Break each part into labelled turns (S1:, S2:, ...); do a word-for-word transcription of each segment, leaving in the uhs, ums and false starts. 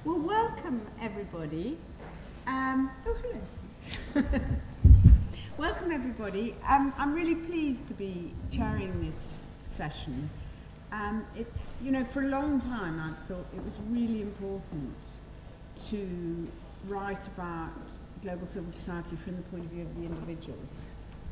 S1: Well, welcome everybody. Um, oh, hello. Welcome everybody. Um, I'm really pleased to be chairing this session. Um, it, you know, for a long time I've thought it was really important to write about global civil society from the point of view of the individuals.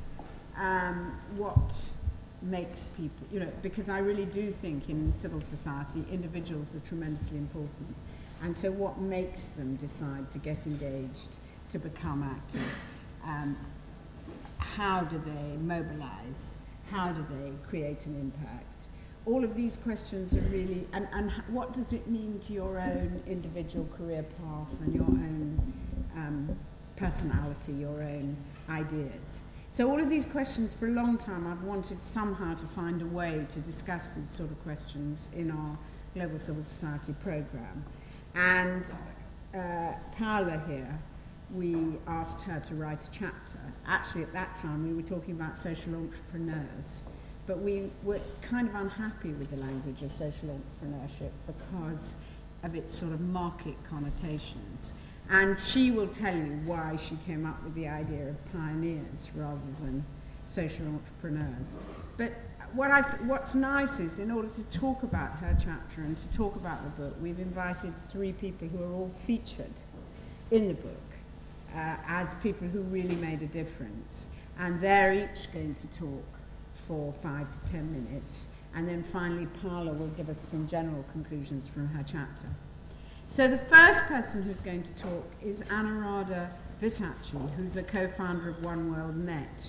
S1: Um, what makes people, you know, because I really do think in civil society individuals are tremendously important. And so what makes them decide to get engaged, to become active? Um, how do they mobilize? How do they create an impact? All of these questions are really, and, and what does it mean to your own individual career path and your own um, personality, your own ideas? So all of these questions, for a long time, I've wanted somehow to find a way to discuss these sort of questions in our Global Civil Society program. And uh, Paola here, we asked her to write a chapter. Actually, at that time, we were talking about social entrepreneurs, but we were kind of unhappy with the language of social entrepreneurship because of its sort of market connotations. And she will tell you why she came up with the idea of pioneers rather than social entrepreneurs. But what I th- what's nice is, in order to talk about her chapter and to talk about the book, we've invited three people who are all featured in the book uh, as people who really made a difference. And they're each going to talk for five to ten minutes. And then finally, Paola will give us some general conclusions from her chapter. So the first person who's going to talk is Anuradha Vittachi, who's a co-founder of One World Net.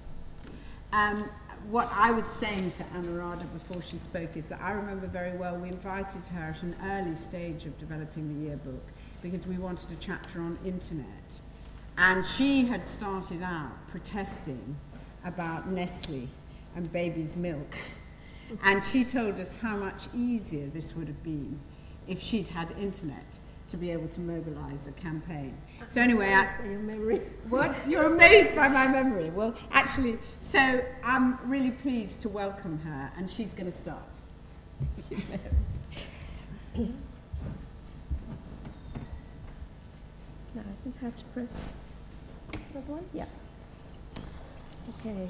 S1: Um, what I was saying to Anuradha before she spoke is that I remember very well we invited her at an early stage of developing the yearbook because we wanted a chapter on internet. And she had started out protesting about Nestle and baby's milk. And she told us how much easier this would have been if she'd had internet to be able to mobilize a campaign. So anyway, I,
S2: by your memory.
S1: What? You're amazed by my memory. Well, actually, so I'm really pleased to welcome her, and she's going to start.
S2: No, I think I have to press that one. Yeah. Okay.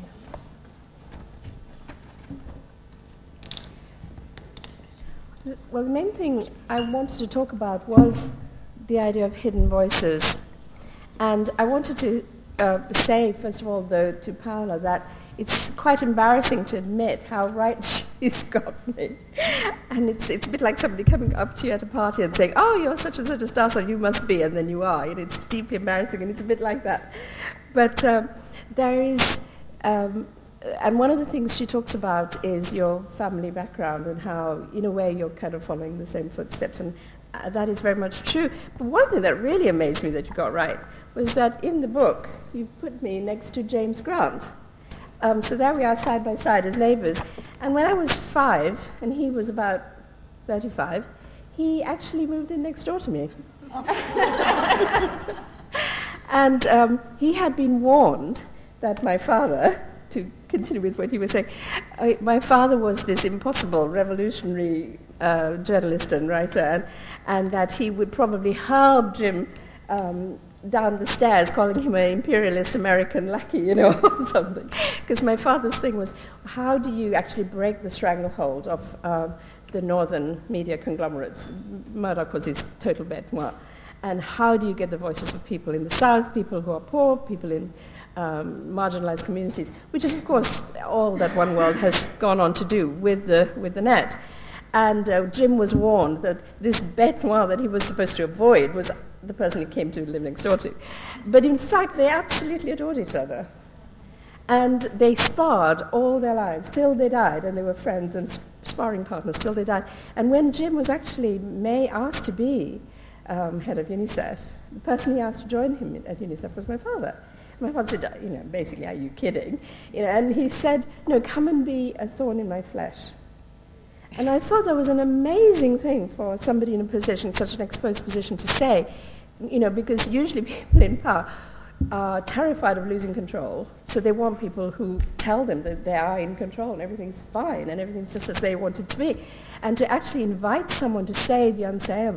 S2: Well, the main thing I wanted to talk about was the idea of hidden voices. And I wanted to uh, say, first of all, though, to Paola, that it's quite embarrassing to admit how right she's got me. And it's it's a bit like somebody coming up to you at a party and saying, oh, you're such and such a star, so you must be, and then you are. And it's deeply embarrassing, and it's a bit like that. But um, there is... Um, And one of the things she talks about is your family background and how, in a way, you're kind of following the same footsteps, and uh, that is very much true. But one thing that really amazed me that you got right was that in the book, you put me next to James Grant. Um, so there we are side by side as neighbors. And when I was five, and he was about thirty-five, he actually moved in next door to me. And um, he had been warned that my father... to continue with what he was saying, I, my father was this impossible revolutionary uh, journalist and writer, and, and that he would probably hurl Jim um, down the stairs, calling him an imperialist American lackey, you know, or something. Because my father's thing was, how do you actually break the stranglehold of uh, the northern media conglomerates? Murdoch was his total bête noire. And how do you get the voices of people in the South, people who are poor, people in Um, marginalized communities, which is, of course, all that One World has gone on to do with the with the net. And uh, Jim was warned that this bête noire that he was supposed to avoid was the person he came to live next door to. But in fact, they absolutely adored each other. And they sparred all their lives, till they died, and they were friends and sparring partners till they died. And when Jim was actually May asked to be um, head of UNICEF, the person he asked to join him at UNICEF was my father. My father said, you know, basically, are you kidding? You know, and he said, no, come and be a thorn in my flesh. And I thought that was an amazing thing for somebody in a position, such an exposed position, to say, you know, because usually people in power are terrified of losing control, so they want people who tell them that they are in control and everything's fine and everything's just as they want it to be. And to actually invite someone to say the unsayable,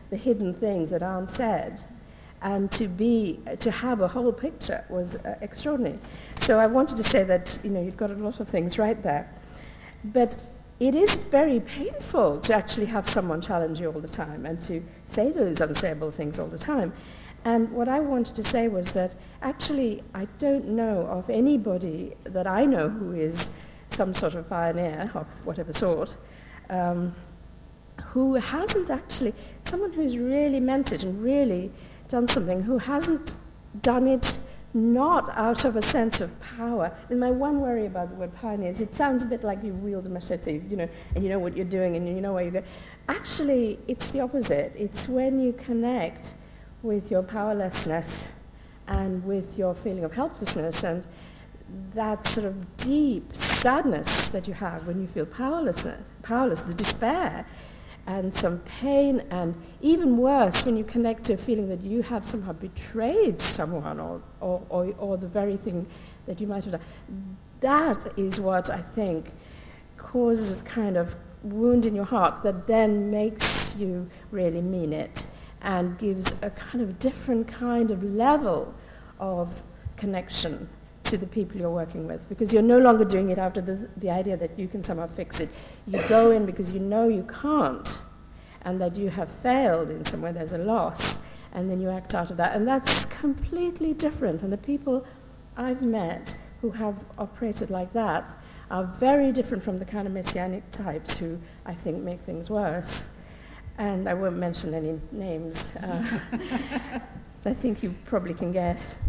S2: the hidden things that aren't said. And to be, to have a whole picture was uh, extraordinary. So I wanted to say that, you know, you've got a lot of things right there. But it is very painful to actually have someone challenge you all the time and to say those unsayable things all the time. And what I wanted to say was that actually I don't know of anybody that I know who is some sort of pioneer of whatever sort, um, who hasn't actually, someone who's really meant it and really done something, who hasn't done it not out of a sense of power. And my one worry about the word pioneer is it sounds a bit like you wield a machete, you know, and you know what you're doing and you know where you're going. Actually, it's the opposite. It's when you connect with your powerlessness and with your feeling of helplessness and that sort of deep sadness that you have when you feel powerlessness, powerless, the despair, and some pain, and even worse, when you connect to a feeling that you have somehow betrayed someone or, or, or, or the very thing that you might have done. That is what I think causes a kind of wound in your heart that then makes you really mean it and gives a kind of different kind of level of connection to the people you're working with, because you're no longer doing it out of the, the idea that you can somehow fix it. You go in because you know you can't, and that you have failed in some way, there's a loss, and then you act out of that. And that's completely different. And the people I've met who have operated like that are very different from the kind of messianic types who I think make things worse. And I won't mention any names. Uh, I think you probably can guess.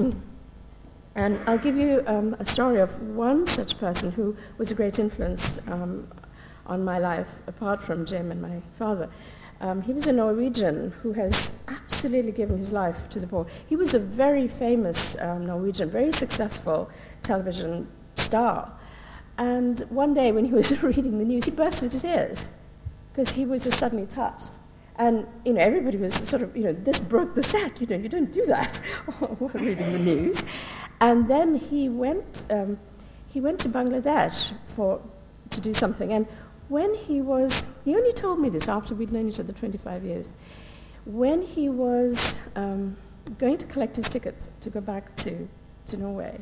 S2: And I'll give you um, a story of one such person who was a great influence um, on my life, apart from Jim and my father. Um, he was a Norwegian who has absolutely given his life to the poor. He was a very famous um, Norwegian, very successful television star. And one day when he was reading the news, he burst into tears because he was just suddenly touched. And, you know, everybody was sort of, you know, this broke the set, you know, you don't do that while reading the news. And then he went, um, he went to Bangladesh for, to do something. And when he was, he only told me this after we'd known each other twenty-five years. When he was um, going to collect his ticket to go back to, to Norway,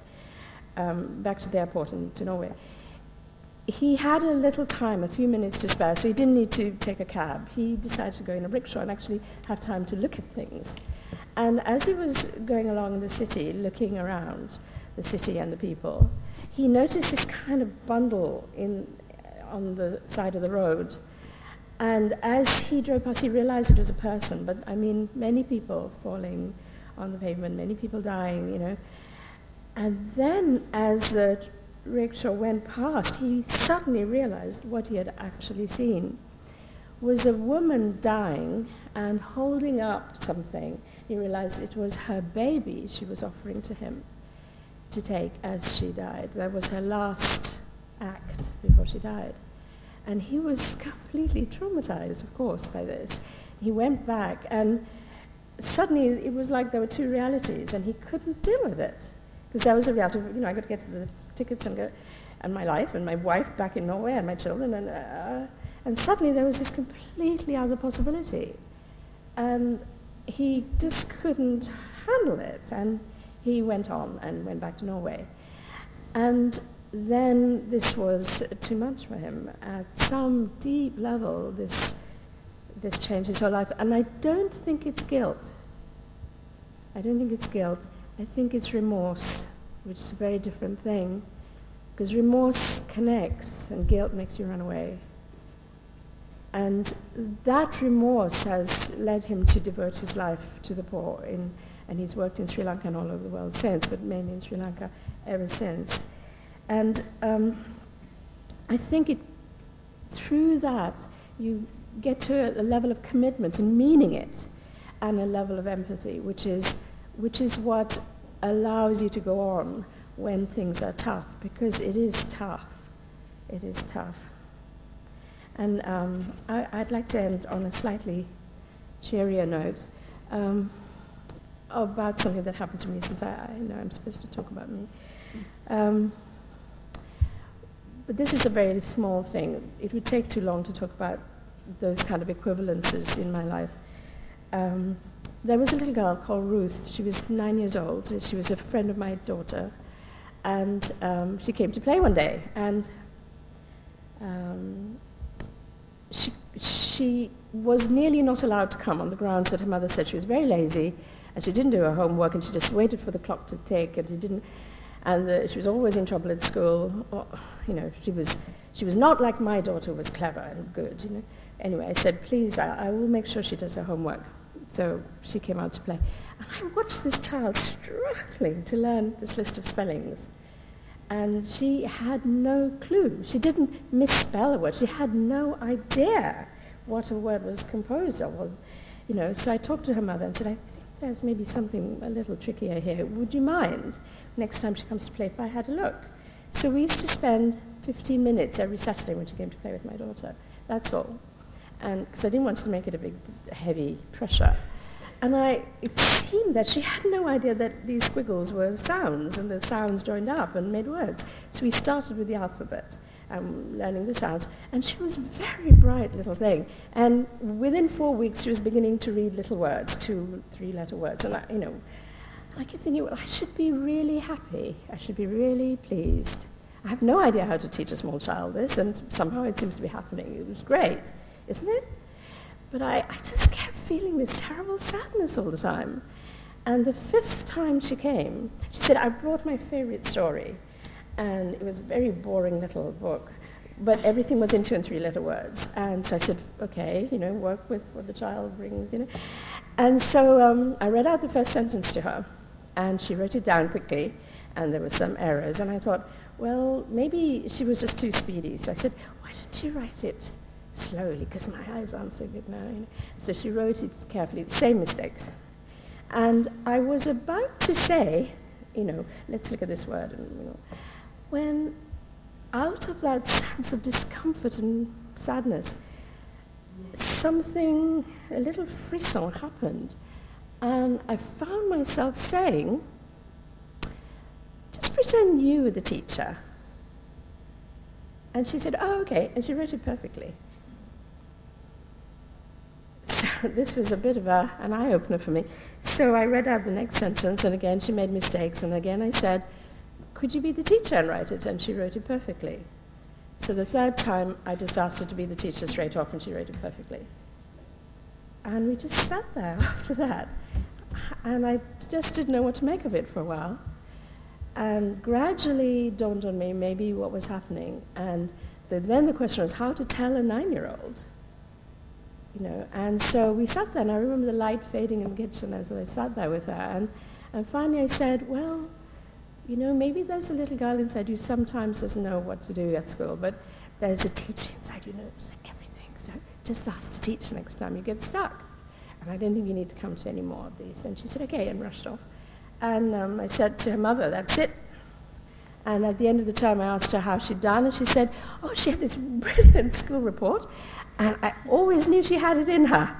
S2: um, back to the airport and to Norway, he had a little time, a few minutes to spare, so he didn't need to take a cab. He decided to go in a rickshaw and actually have time to look at things. And as he was going along the city, looking around the city and the people, he noticed this kind of bundle in, on the side of the road. And as he drove past, he realized it was a person, but I mean, many people falling on the pavement, many people dying, you know. And then as the rickshaw went past, he suddenly realized what he had actually seen was a woman dying and holding up something. He realized it was her baby she was offering to him to take as she died. That was her last act before she died. And he was completely traumatized, of course, by this. He went back, and suddenly it was like there were two realities, and he couldn't deal with it. Because there was a reality, you know, I got to get to the tickets and go, and my life, and my wife back in Norway, and my children, and uh, and suddenly there was this completely other possibility. And he just couldn't handle it, and he went on and went back to Norway. And then this was too much for him. At some deep level, this this changed his whole life. And I don't think it's guilt. I don't think it's guilt. I think it's remorse, which is a very different thing. Because remorse connects, and guilt makes you run away. And that remorse has led him to devote his life to the poor. In, and he's worked in Sri Lanka and all over the world since, but mainly in Sri Lanka ever since. And um, I think it, through that, you get to a, a level of commitment and meaning it, and a level of empathy, which is, which is what allows you to go on when things are tough, because it is tough. It is tough. And um, I, I'd like to end on a slightly cheerier note um, about something that happened to me, since I, I know I'm supposed to talk about me. Um, but this is a very small thing. It would take too long to talk about those kind of equivalences in my life. um, there was a little girl called Ruth. She was nine years old. She was a friend of my daughter. And um, she came to play one day. And um, she, she was nearly not allowed to come on the grounds that her mother said she was very lazy and she didn't do her homework and she just waited for the clock to tick and she didn't, and the, she was always in trouble at school. Or, you know, she was, she was not like my daughter who was clever and good, you know. Anyway, I said, please, I, I will make sure she does her homework. So she came out to play. And I watched this child struggling to learn this list of spellings. And she had no clue. She didn't misspell a word. She had no idea what a word was composed of. Or, you know, so I talked to her mother and said, I think there's maybe something a little trickier here. Would you mind next time she comes to play if I had a look? So we used to spend fifteen minutes every Saturday when she came to play with my daughter. That's all. And because I didn't want to make it a big, heavy pressure. And I, it seemed that she had no idea that these squiggles were sounds, and the sounds joined up and made words. So we started with the alphabet, um, learning the sounds. And she was a very bright little thing. And within four weeks, she was beginning to read little words, two, three-letter words. And I, you know, I kept thinking, well, I should be really happy. I should be really pleased. I have no idea how to teach a small child this, and somehow it seems to be happening. It was great, isn't it? But I, I just kept feeling this terrible sadness all the time. And the fifth time she came, she said, I brought my favorite story. And it was a very boring little book. But everything was in two and three letter words. And so I said, okay, you know, work with what the child brings, you know. And so um, I read out the first sentence to her. And she wrote it down quickly. And there were some errors. And I thought, well, maybe she was just too speedy. So I said, why don't you write it slowly, because my eyes aren't so good now. You know. So she wrote it carefully, same mistakes. And I was about to say, you know, let's look at this word, and, you know, when out of that sense of discomfort and sadness, something, a little frisson happened. And I found myself saying, just pretend you were the teacher. And she said, oh, okay, and she wrote it perfectly. So this was a bit of a, an eye-opener for me. So I read out the next sentence, and again she made mistakes, and again I said, could you be the teacher and write it? And she wrote it perfectly. So the third time, I just asked her to be the teacher straight off, and she wrote it perfectly. And we just sat there after that, and I just didn't know what to make of it for a while. And gradually dawned on me maybe what was happening. And the, then the question was how to tell a nine-year-old. You know, and so we sat there, and I remember the light fading in the kitchen as I sat there with her. And, and finally I said, well, you know, maybe there's a little girl inside who sometimes doesn't know what to do at school, but there's a teacher inside who knows everything. So just ask the teacher next time you get stuck. And I don't think you need to come to any more of these. And she said, okay, and rushed off. And um, I said to her mother, that's it. And at the end of the term, I asked her how she'd done, and she said, oh, she had this brilliant school report, and I always knew she had it in her.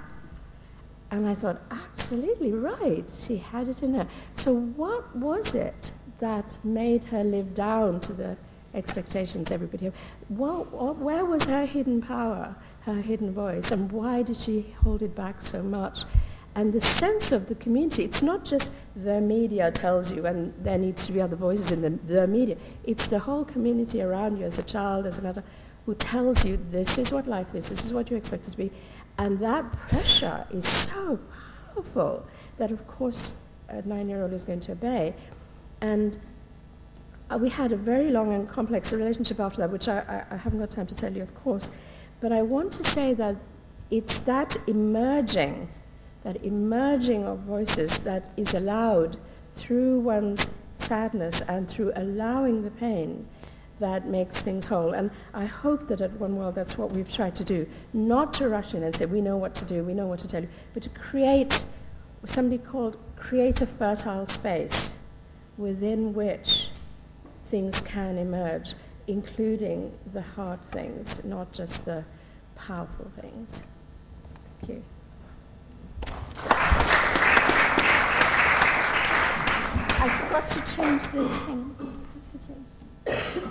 S2: And I thought, absolutely right, she had it in her. So what was it that made her live down to the expectations everybody had? What, what, where was her hidden power, her hidden voice, and why did she hold it back so much? And the sense of the community, it's not just the media tells you, and there needs to be other voices in the, the media. It's the whole community around you as a child, as an adult, who tells you this is what life is, this is what you're expected to be. And that pressure is so powerful that, of course, a nine-year-old is going to obey. And uh, we had a very long and complex relationship after that, which I, I, I haven't got time to tell you, of course. But I want to say that it's that emerging that emerging of voices that is allowed through one's sadness and through allowing the pain that makes things whole. And I hope that at One World that's what we've tried to do. Not to rush in and say, we know what to do, we know what to tell you, but to create, somebody called create a fertile space within which things can emerge, including the hard things, not just the powerful things. Thank you. I forgot to change this. Hang on. I have to change.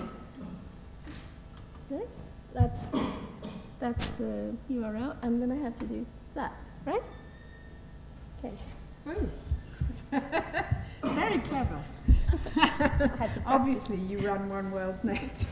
S2: This? That's, that's the U R L, and then I have to do that, right?
S1: Obviously, you run One World Net.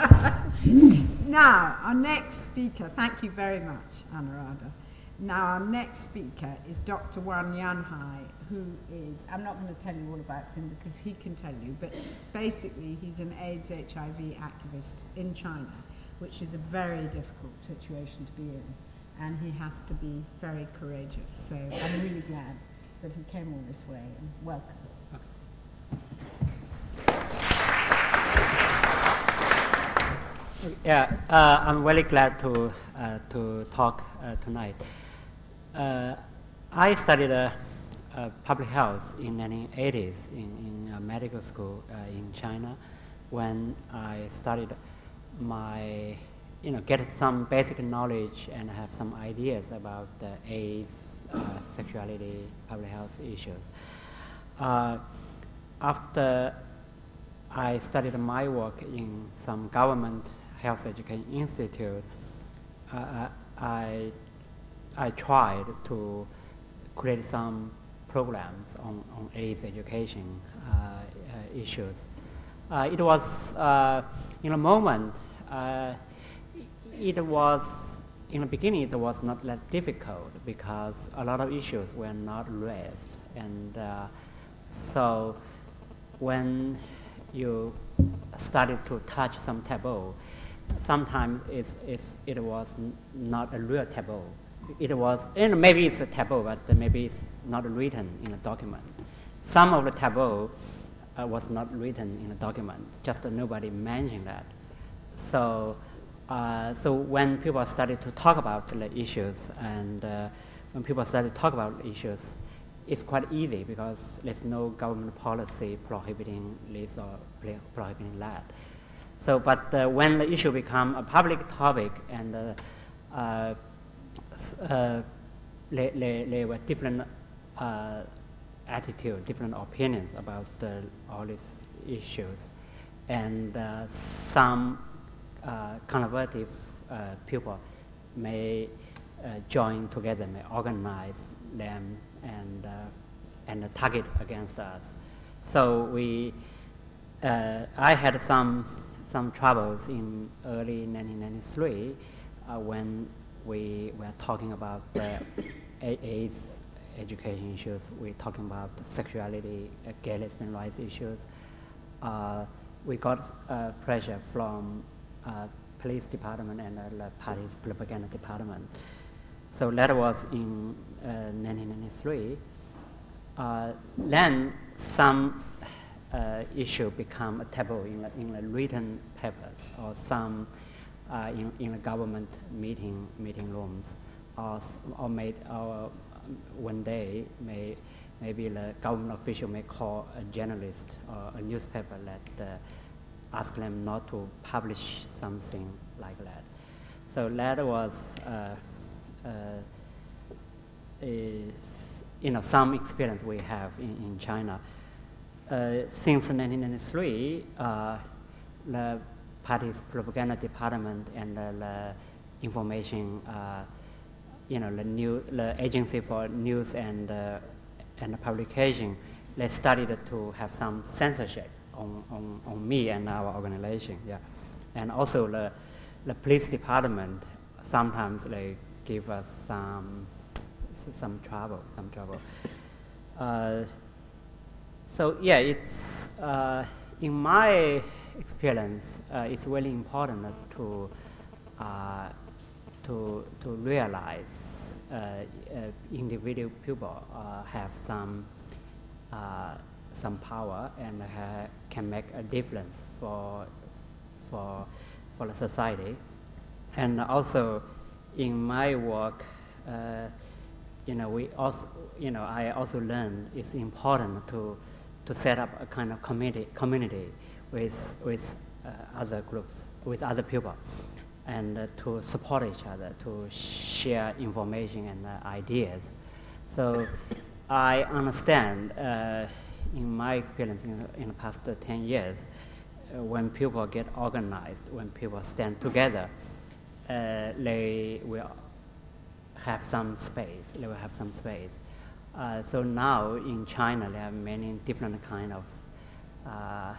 S1: Now, our next speaker, thank you very much, Anuradha. Now, our next speaker is Doctor Wan Yanhai, who is, I'm not going to tell you all about him because he can tell you, but basically he's an AIDS H I V activist in China, which is a very difficult situation to be in, and he has to be very courageous. So I'm really glad that he came all this way, and welcome.
S3: Yeah, uh, I'm very glad to uh, to talk uh, tonight. Uh, I studied uh, uh, public health in nineteen eighties in, in a medical school uh, in China. When I started my, you know, get some basic knowledge and have some ideas about uh, AIDS, uh, sexuality, public health issues. Uh, after I started my work in some government health education institute, uh, I, I tried to create some programs on, on AIDS education uh, uh, issues. Uh, it was, uh, in a moment, uh, it was, in the beginning it was not that difficult because a lot of issues were not raised. And uh, so when you started to touch some taboo, sometimes it's, it's, it was n not a real taboo. It was, and maybe it's a taboo, but maybe it's not written in a document. Some of the taboo uh, was not written in a document, just uh, nobody mentioned that. So, uh, so when people started to talk about the issues, and uh, when people started to talk about issues, it's quite easy because there's no government policy prohibiting this or prohibiting that. So, but uh, when the issue become a public topic and uh, uh, uh, there, there, there were different uh, attitudes, different opinions about uh, all these issues, and uh, some uh, conservative uh, people may uh, join together, may organize them and uh, and target against us. So we, uh, I had some some troubles in early nineteen ninety-three uh, when we were talking about the AIDS education issues. We're talking about sexuality, uh, gay lesbian rights issues. Uh, we got uh, pressure from uh, police department and uh, the party's propaganda department. So that was in uh, nineteen ninety-three. Uh, then some uh, issue become a taboo in the, in the written papers or some uh, in, in the government meeting meeting rooms, or or made or one day may maybe the government official may call a journalist or a newspaper that uh, ask them not to publish something like that. So that was. Uh, Uh, is, you know, some experience we have in, in China. Uh, since nineteen ninety-three, uh, the party's propaganda department and uh, the information, uh, you know, the new, the agency for news and uh, and publication, they started to have some censorship on, on, on me and our organization. Yeah, and also the the police department sometimes they give us some some trouble, some trouble. Uh, so yeah, it's uh, in my experience, uh, it's really important to uh, to to realize uh, uh, individual people uh, have some uh, some power and ha can make a difference for for for the society, and also. In my work, uh, you know, we also, you know, I also learned it's important to to set up a kind of community community with with uh, other groups, with other people, and uh, to support each other, to share information and uh, ideas. So I understand, uh, in my experience in the, in the past uh, ten years, uh, when people get organized, when people stand together. Uh, they will have some space. They will have some space. Uh, so now in China, there are many different kind of uh,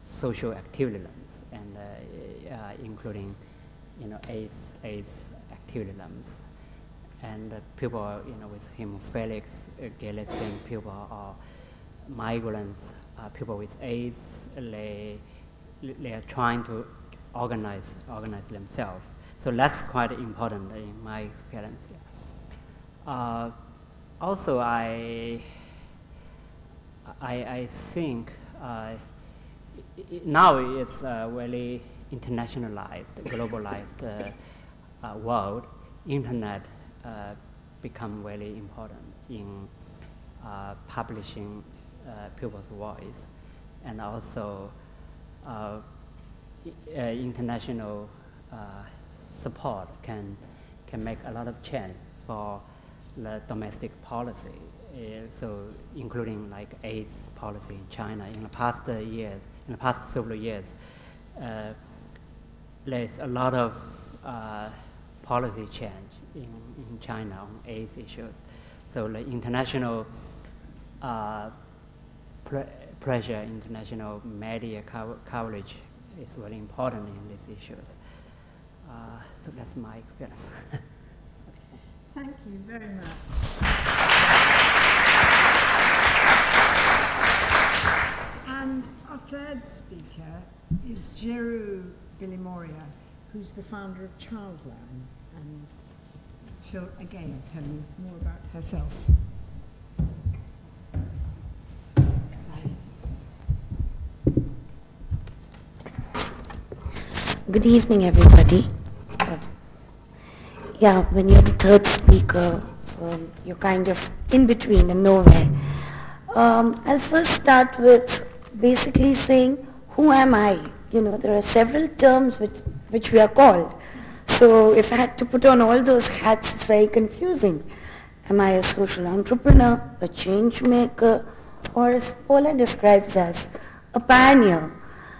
S3: social activisms, and uh, uh, including, you know, AIDS, AIDS activisms, and uh, people, you know, with hemophilic uh, gay lesbian people or migrants, uh, people with AIDS, they they are trying to organize organize themselves. So that's quite important in my experience. Uh, also, I I, I think uh, now it's a very internationalized, globalized uh, uh, world. Internet uh, become very important in uh, publishing uh, people's voice, and also uh, uh, international uh, support can can make a lot of change for the domestic policy. Uh, so, including like AIDS policy in China in the past uh, years, in the past several years, uh, there's a lot of uh, policy change in, in China on AIDS issues. So the international uh, pre pressure, international media co coverage is very important in these issues. Uh, so that's my experience.
S1: Thank you very much. And our third speaker is Jeru Bilimoria, who's the founder of Childline, and she'll again tell you more about herself.
S4: Good evening, everybody. Uh, yeah, when you're the third speaker, um, you're kind of in between and nowhere. Um, I'll first start with basically saying, who am I? You know, there are several terms which, which we are called. So if I had to put on all those hats, it's very confusing. Am I a social entrepreneur, a change maker, or as Paula describes us, a pioneer?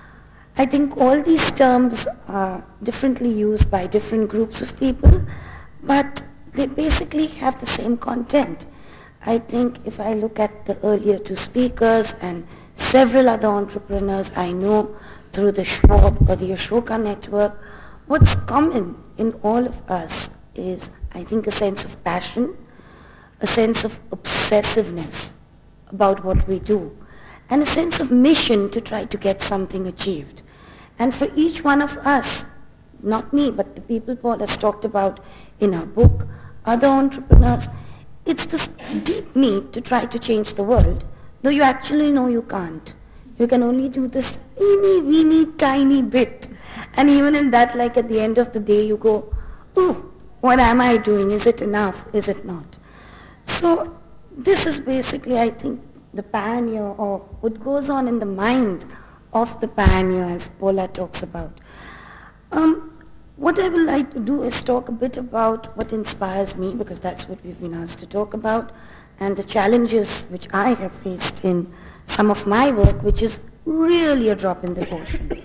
S4: I think all these terms are differently used by different groups of people, but they basically have the same content. I think if I look at the earlier two speakers and several other entrepreneurs I know through the Schwab or the Ashoka network, what's common in all of us is, I think, a sense of passion, a sense of obsessiveness about what we do, and a sense of mission to try to get something achieved. And for each one of us, not me, but the people Paul has talked about in her book, other entrepreneurs, it's this deep need to try to change the world, though you actually know you can't. You can only do this teeny, weeny, tiny bit. And even in that, like at the end of the day, you go, oh, what am I doing? Is it enough? Is it not? So this is basically, I think, the pioneer, or what goes on in the mind of the pioneer, as Paula talks about. Um, what I would like to do is talk a bit about what inspires me, because that's what we've been asked to talk about, and the challenges which I have faced in some of my work, which is really a drop in the ocean.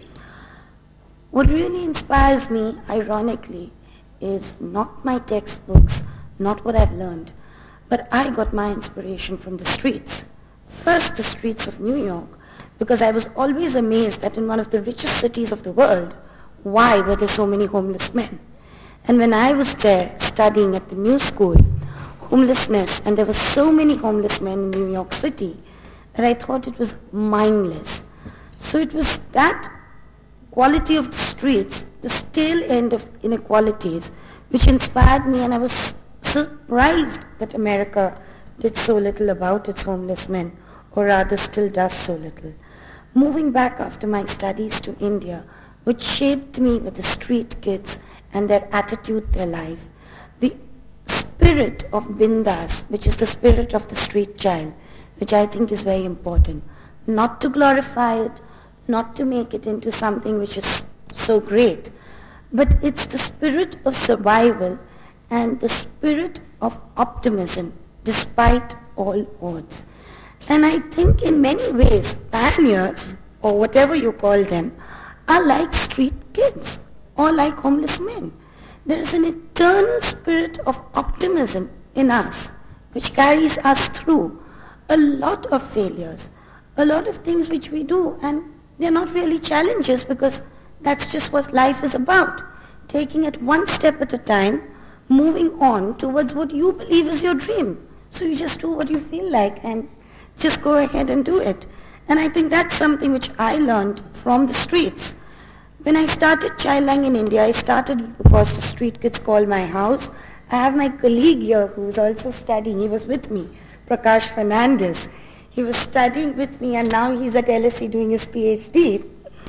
S4: What really inspires me, ironically, is not my textbooks, not what I've learned, but I got my inspiration from the streets. First, the streets of New York, because I was always amazed that in one of the richest cities of the world, why were there so many homeless men? And when I was there studying at the New School, homelessness, and there were so many homeless men in New York City, that I thought it was mindless. So it was that quality of the streets, the stale end of inequalities, which inspired me, and I was surprised that America did so little about its homeless men, or rather still does so little. Moving back after my studies to India, which shaped me with the street kids and their attitude, their life, the spirit of Bindas, which is the spirit of the street child, which I think is very important. Not to glorify it, not to make it into something which is so great, but it's the spirit of survival and the spirit of optimism despite all odds. And I think in many ways, pioneers, or whatever you call them, are like street kids, or like homeless men. There is an eternal spirit of optimism in us, which carries us through a lot of failures, a lot of things which we do, and they're not really challenges because that's just what life is about. Taking it one step at a time, moving on towards what you believe is your dream. So you just do what you feel like and just go ahead and do it. And I think that's something which I learned from the streets. When I started Childline in India, I started because the street kids called my house. I have my colleague here who is also studying. He was with me, Prakash Fernandez. He was studying with me and now he's at L S E doing his PhD.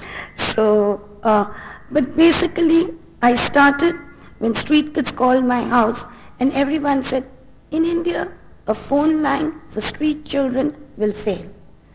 S4: So, uh, but basically I started when street kids called my house and everyone said, in India, a phone line for street children will fail.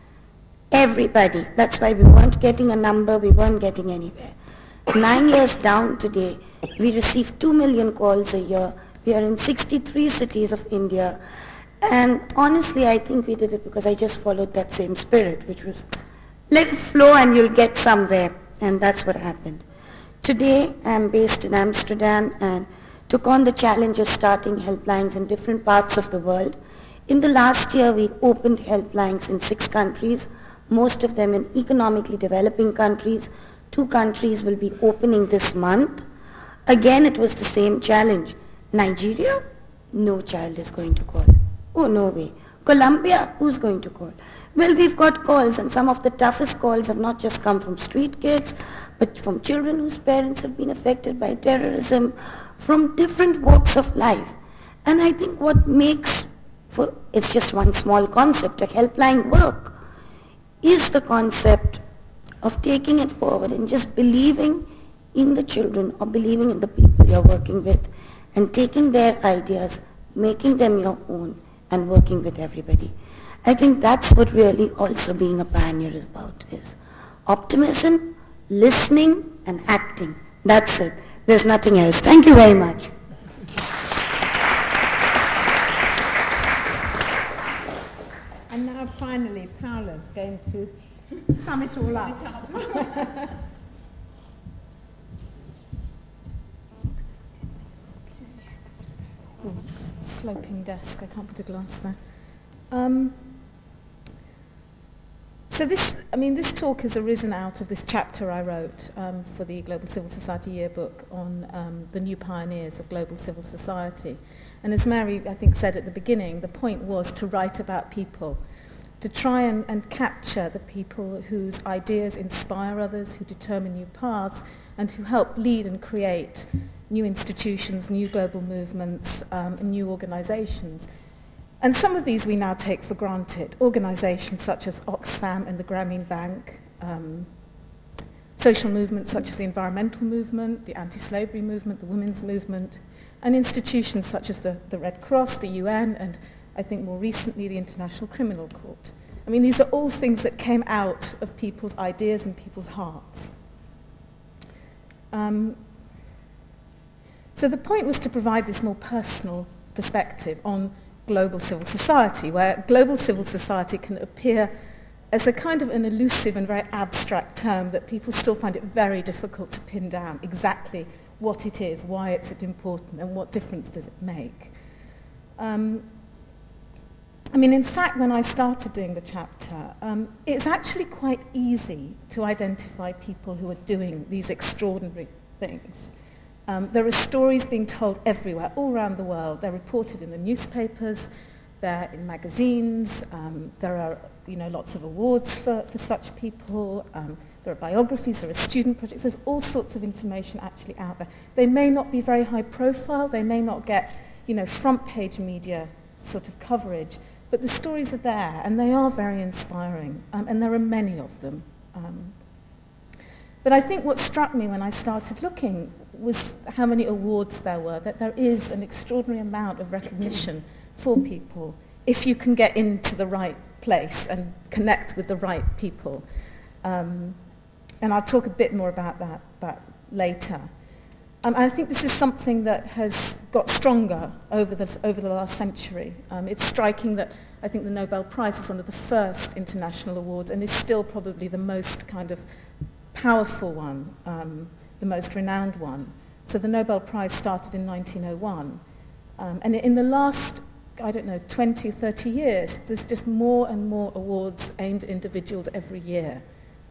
S4: Everybody. That's why we weren't getting a number, we weren't getting anywhere. Nine years down today, we receive two million calls a year. We are in sixty-three cities of India. And honestly, I think we did it because I just followed that same spirit, which was let it flow and you'll get somewhere. And that's what happened. Today, I'm based in Amsterdam and took on the challenge of starting helplines in different parts of the world. In the last year, we opened helplines in six countries, most of them in economically developing countries. Two countries will be opening this month. Again, it was the same challenge. Nigeria? No child is going to call. Oh, no way. Colombia? Who's going to call? Well, we've got calls, and some of the toughest calls have not just come from street kids, but from children whose parents have been affected by terrorism, from different walks of life. And I think what makes, for it's just one small concept, a helpline work, is the concept of taking it forward and just believing in the children or believing in the people you're working with and taking their ideas, making them your own and working with everybody. I think that's what really also being a pioneer is about, is optimism, listening and acting. That's it. There's nothing else. Thank you very much.
S1: And now finally, Paula's going to sum it all up.
S5: Oh, sloping desk. I can't put a glass there. Um, so this, I mean, this talk has arisen out of this chapter I wrote um, for the Global Civil Society Yearbook on um, the new pioneers of global civil society. And as Mary, I think, said at the beginning, the point was to write about people, to try and, and capture the people whose ideas inspire others, who determine new paths, and who help lead and create new institutions, new global movements, um, and new organizations. And some of these we now take for granted. Organizations such as Oxfam and the Grameen Bank, um, social movements such as the environmental movement, the anti-slavery movement, the women's movement, and institutions such as the, the Red Cross, the U N, and I think more recently the International Criminal Court. I mean, these are all things that came out of people's ideas and people's hearts. Um, so the point was to provide this more personal perspective on global civil society, where global civil society can appear as a kind of an elusive and very abstract term that people still find it very difficult to pin down exactly what it is, why it's important, and what difference does it make. Um, I mean, in fact, when I started doing the chapter, um, it's actually quite easy to identify people who are doing these extraordinary things. Um, there are stories being told everywhere, all around the world. They're reported in the newspapers, they're in magazines, um, there are, you know, lots of awards for, for such people, um, there are biographies, there are student projects, there's all sorts of information actually out there. They may not be very high profile, they may not get, you know, front page media sort of coverage, but the stories are there, and they are very inspiring, um, and there are many of them. Um, but I think what struck me when I started looking was how many awards there were, that there is an extraordinary amount of recognition for people if you can get into the right place and connect with the right people. Um, and I'll talk a bit more about that, that later. Um, I think this is something that has got stronger over the, over the last century. Um, it's striking that I think the Nobel Prize is one of the first international awards and is still probably the most kind of powerful one, um, the most renowned one. So the Nobel Prize started in nineteen oh one. Um, and in the last, I don't know, twenty, thirty years, there's just more and more awards aimed at individuals every year.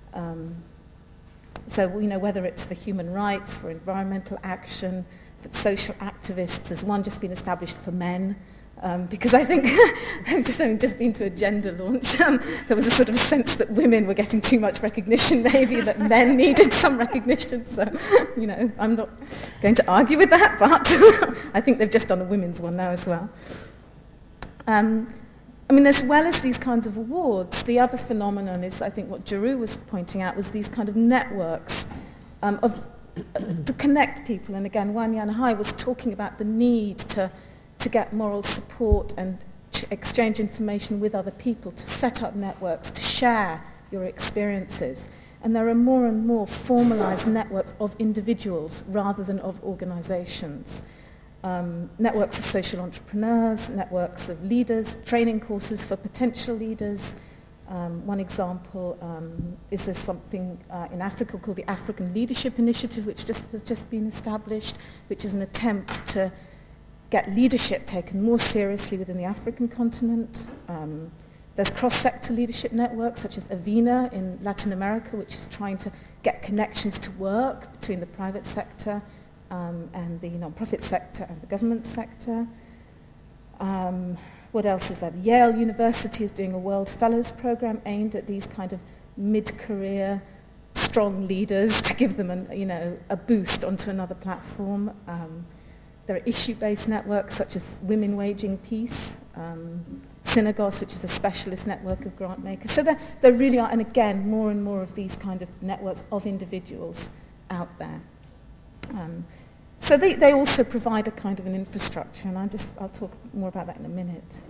S5: Um, so, you know, whether it's for human rights, for environmental action, for social activists, there's one just been established for men. Um, because I think, I've just, I've just been to a gender launch, um, there was a sort of sense that women were getting too much recognition, maybe, that men needed some recognition. So, you know, I'm not going to argue with that, but I think they've just done a women's one now as well. Um, I mean, as well as these kinds of awards, the other phenomenon is, I think what Giroux was pointing out, was these kind of networks um, of, uh, to connect people. And again, Wan Yanhai was talking about the need to to get moral support and ch- exchange information with other people, to set up networks, to share your experiences. And there are more and more formalized networks of individuals rather than of organizations. Um, networks of social entrepreneurs, networks of leaders, training courses for potential leaders. Um, one example um, is there's something uh, in Africa called the African Leadership Initiative, which just, has just been established, which is an attempt to get leadership taken more seriously within the African continent. Um, there's cross-sector leadership networks such as Avena in Latin America, which is trying to get connections to work between the private sector um, and the non-profit sector and the government sector. Um, what else is there? Yale University is doing a World Fellows Program aimed at these kind of mid-career strong leaders to give them an, you know, a boost onto another platform. Um, There are issue-based networks such as Women Waging Peace, um, Synagos, which is a specialist network of grant makers. So there, there really are, and again, more and more of these kind of networks of individuals out there. Um, so they, they also provide a kind of an infrastructure, and I'll just I'll talk more about that in a minute.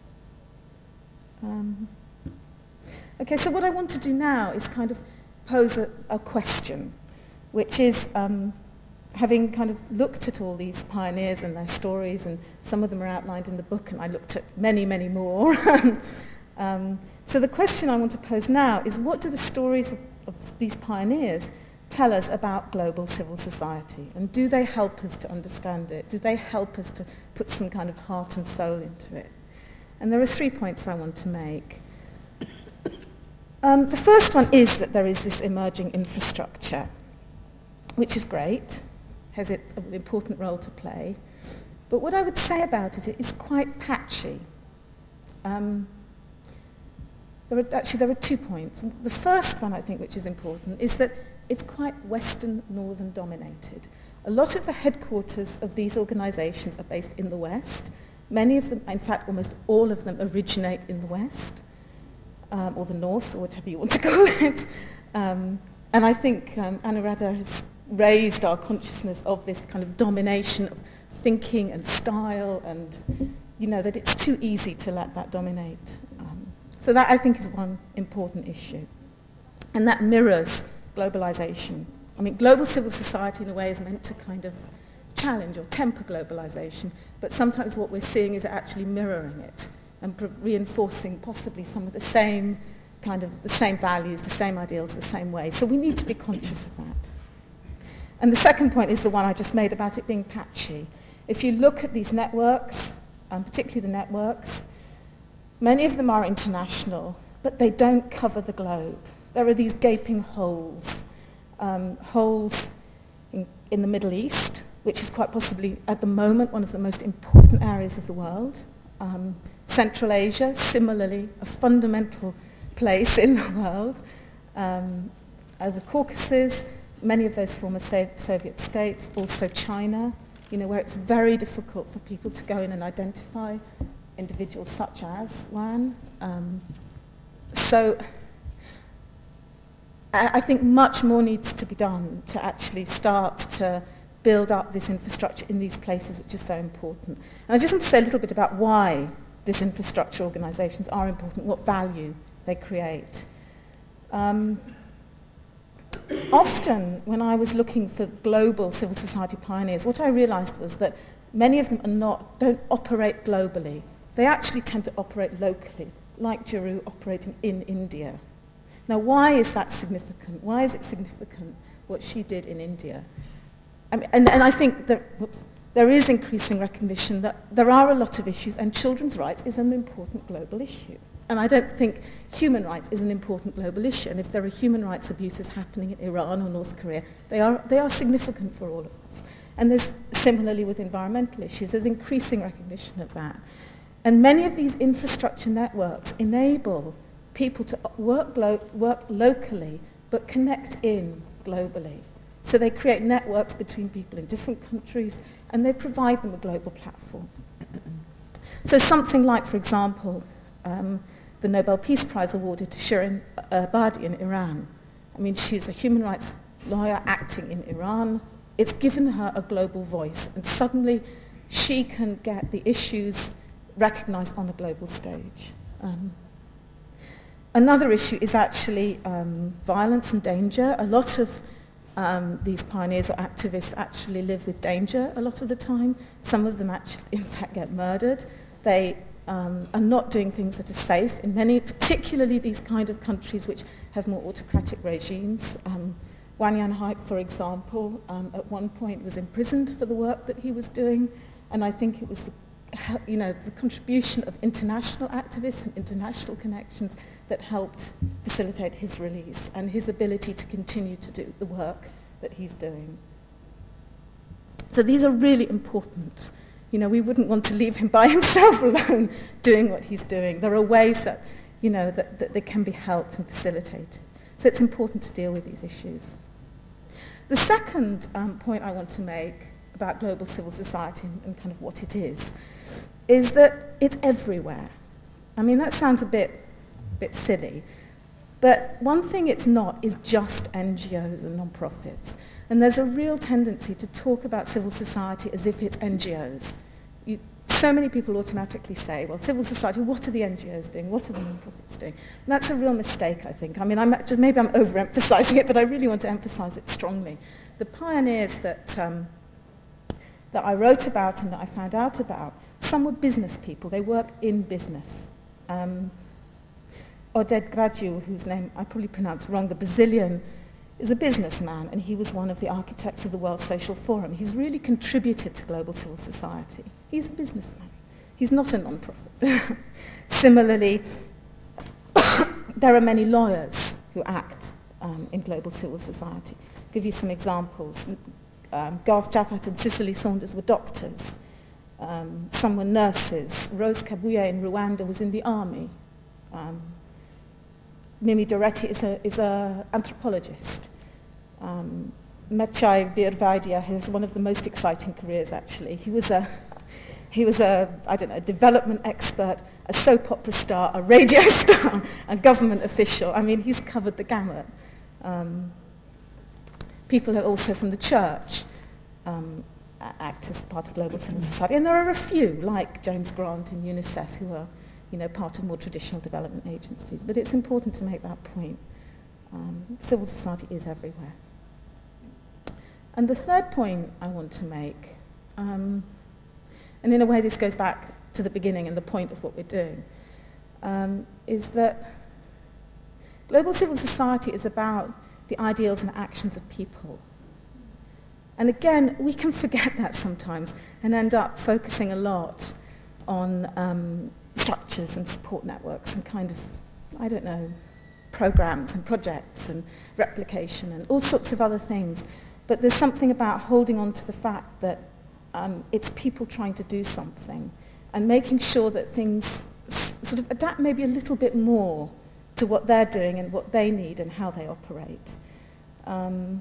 S5: Um, okay, so what I want to do now is kind of pose a, a question, which is. Um, Having kind of looked at all these pioneers and their stories, and some of them are outlined in the book, and I looked at many, many more. um, so the question I want to pose now is, what do the stories of, of these pioneers tell us about global civil society? And do they help us to understand it? Do they help us to put some kind of heart and soul into it? And there are three points I want to make. Um, the first one is that there is this emerging infrastructure, which is great. Has it an important role to play. But what I would say about it is quite patchy. Um, there are, actually, there are two points. The first one, I think, which is important, is that it's quite Western, Northern dominated. A lot of the headquarters of these organizations are based in the West. Many of them, in fact, almost all of them originate in the West, um, or the North, or whatever you want to call it. Um, and I think um, Anuradha has raised our consciousness of this kind of domination of thinking and style, and, you know, that it's too easy to let that dominate. Um, so that, I think, is one important issue. And that mirrors globalization. I mean, global civil society, in a way, is meant to kind of challenge or temper globalization, but sometimes what we're seeing is actually mirroring it and pre- reinforcing possibly some of the same kind of, the same values, the same ideals, the same way. So we need to be conscious of that. And the second point is the one I just made about it being patchy. If you look at these networks, um, particularly the networks, many of them are international, but they don't cover the globe. There are these gaping holes, um, holes in, in the Middle East, which is quite possibly, at the moment, one of the most important areas of the world. Um, Central Asia, similarly, a fundamental place in the world. Um, uh, the Caucasus, many of those former Soviet states, also China, you know, where it's very difficult for people to go in and identify individuals such as Wan. Um, so I, I think much more needs to be done to actually start to build up this infrastructure in these places, which is so important. And I just want to say a little bit about why these infrastructure organizations are important, what value they create. Um, Often, when I was looking for global civil society pioneers, what I realized was that many of them are not, don't operate globally. They actually tend to operate locally, like Giroux operating in India. Now, why is that significant? Why is it significant what she did in India? I mean, and, and I think that whoops, there is increasing recognition that there are a lot of issues, and children's rights is an important global issue. And I don't think human rights is an important global issue. And if there are human rights abuses happening in Iran or North Korea, they are, they are significant for all of us. And there's, similarly with environmental issues, there's increasing recognition of that. And many of these infrastructure networks enable people to work, glo- work locally, but connect in globally. So they create networks between people in different countries, and they provide them a global platform. So something like, for example, um, the Nobel Peace Prize awarded to Shirin Ebadi in Iran. I mean, she's a human rights lawyer acting in Iran. It's given her a global voice, and suddenly she can get the issues recognized on a global stage. Um, another issue is actually um, violence and danger. A lot of um, these pioneers or activists actually live with danger a lot of the time. Some of them actually, in fact, get murdered. They Um, are not doing things that are safe in many, particularly these kind of countries which have more autocratic regimes. Um, Wang Yanhai, for example, um, at one point was imprisoned for the work that he was doing, and I think it was the, you know, the contribution of international activists and international connections that helped facilitate his release and his ability to continue to do the work that he's doing. So these are really important. You know, we wouldn't want to leave him by himself alone doing what he's doing. There are ways that, you know, that, that they can be helped and facilitated. So it's important to deal with these issues. The second um, point I want to make about global civil society and, and kind of what it is, is that it's everywhere. I mean, that sounds a bit, bit silly, but one thing it's not is just N G Os and non-profits. And there's a real tendency to talk about civil society as if it's N G Os. You, so many people automatically say, well, civil society, what are the N G Os doing? What are the non-profits doing? And that's a real mistake, I think. I mean, I'm just, maybe I'm overemphasizing it, but I really want to emphasize it strongly. The pioneers that, um, that I wrote about and that I found out about, some were business people. They worked in business. Um, Oded Gradziu, whose name I probably pronounced wrong, the Brazilian, is a businessman, and he was one of the architects of the World Social Forum. He's really contributed to global civil society. He's a businessman. He's not a non-profit. Similarly, there are many lawyers who act um, in global civil society. I'll give you some examples. Um, Garth Japat and Cicely Saunders were doctors. Um, some were nurses. Rose Kabuye in Rwanda was in the army. Um, Mimi Doretti is a is a anthropologist. Um, Mechai Virvadia has one of the most exciting careers, actually. He was a he was a I don't know development expert, a soap opera star, a radio star, a government official. I mean, he's covered the gamut. Um, people are also from the church um, act as part of global civil society, and there are a few like James Grant and UNICEF who are, you know, part of more traditional development agencies. But it's important to make that point. Um, civil society is everywhere. And the third point I want to make, um, and in a way this goes back to the beginning and the point of what we're doing, um, is that global civil society is about the ideals and actions of people. And again, we can forget that sometimes and end up focusing a lot on um, structures and support networks and kind of, I don't know, programs and projects and replication and all sorts of other things. But there's something about holding on to the fact that um, it's people trying to do something and making sure that things s- sort of adapt maybe a little bit more to what they're doing and what they need and how they operate. Um,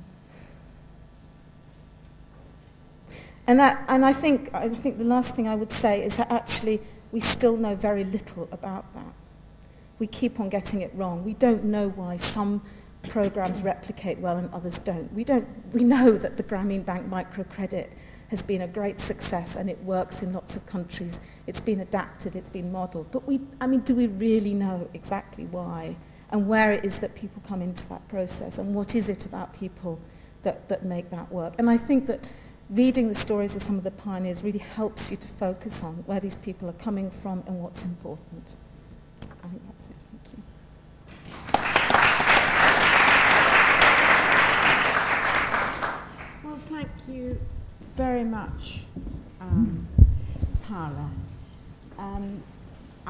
S5: and that, and I think, I think the last thing I would say is that actually we still know very little about that. We keep on getting it wrong. We don't know why some programs replicate well and others don't. We don't. We know that the Grameen Bank microcredit has been a great success and it works in lots of countries. It's been adapted, it's been modeled. But we, I mean, do we really know exactly why and where it is that people come into that process and what is it about people that, that make that work? And I think that reading the stories of some of the pioneers really helps you to focus on where these people are coming from and what's important. I think that's it. Thank you.
S1: Well, thank you very much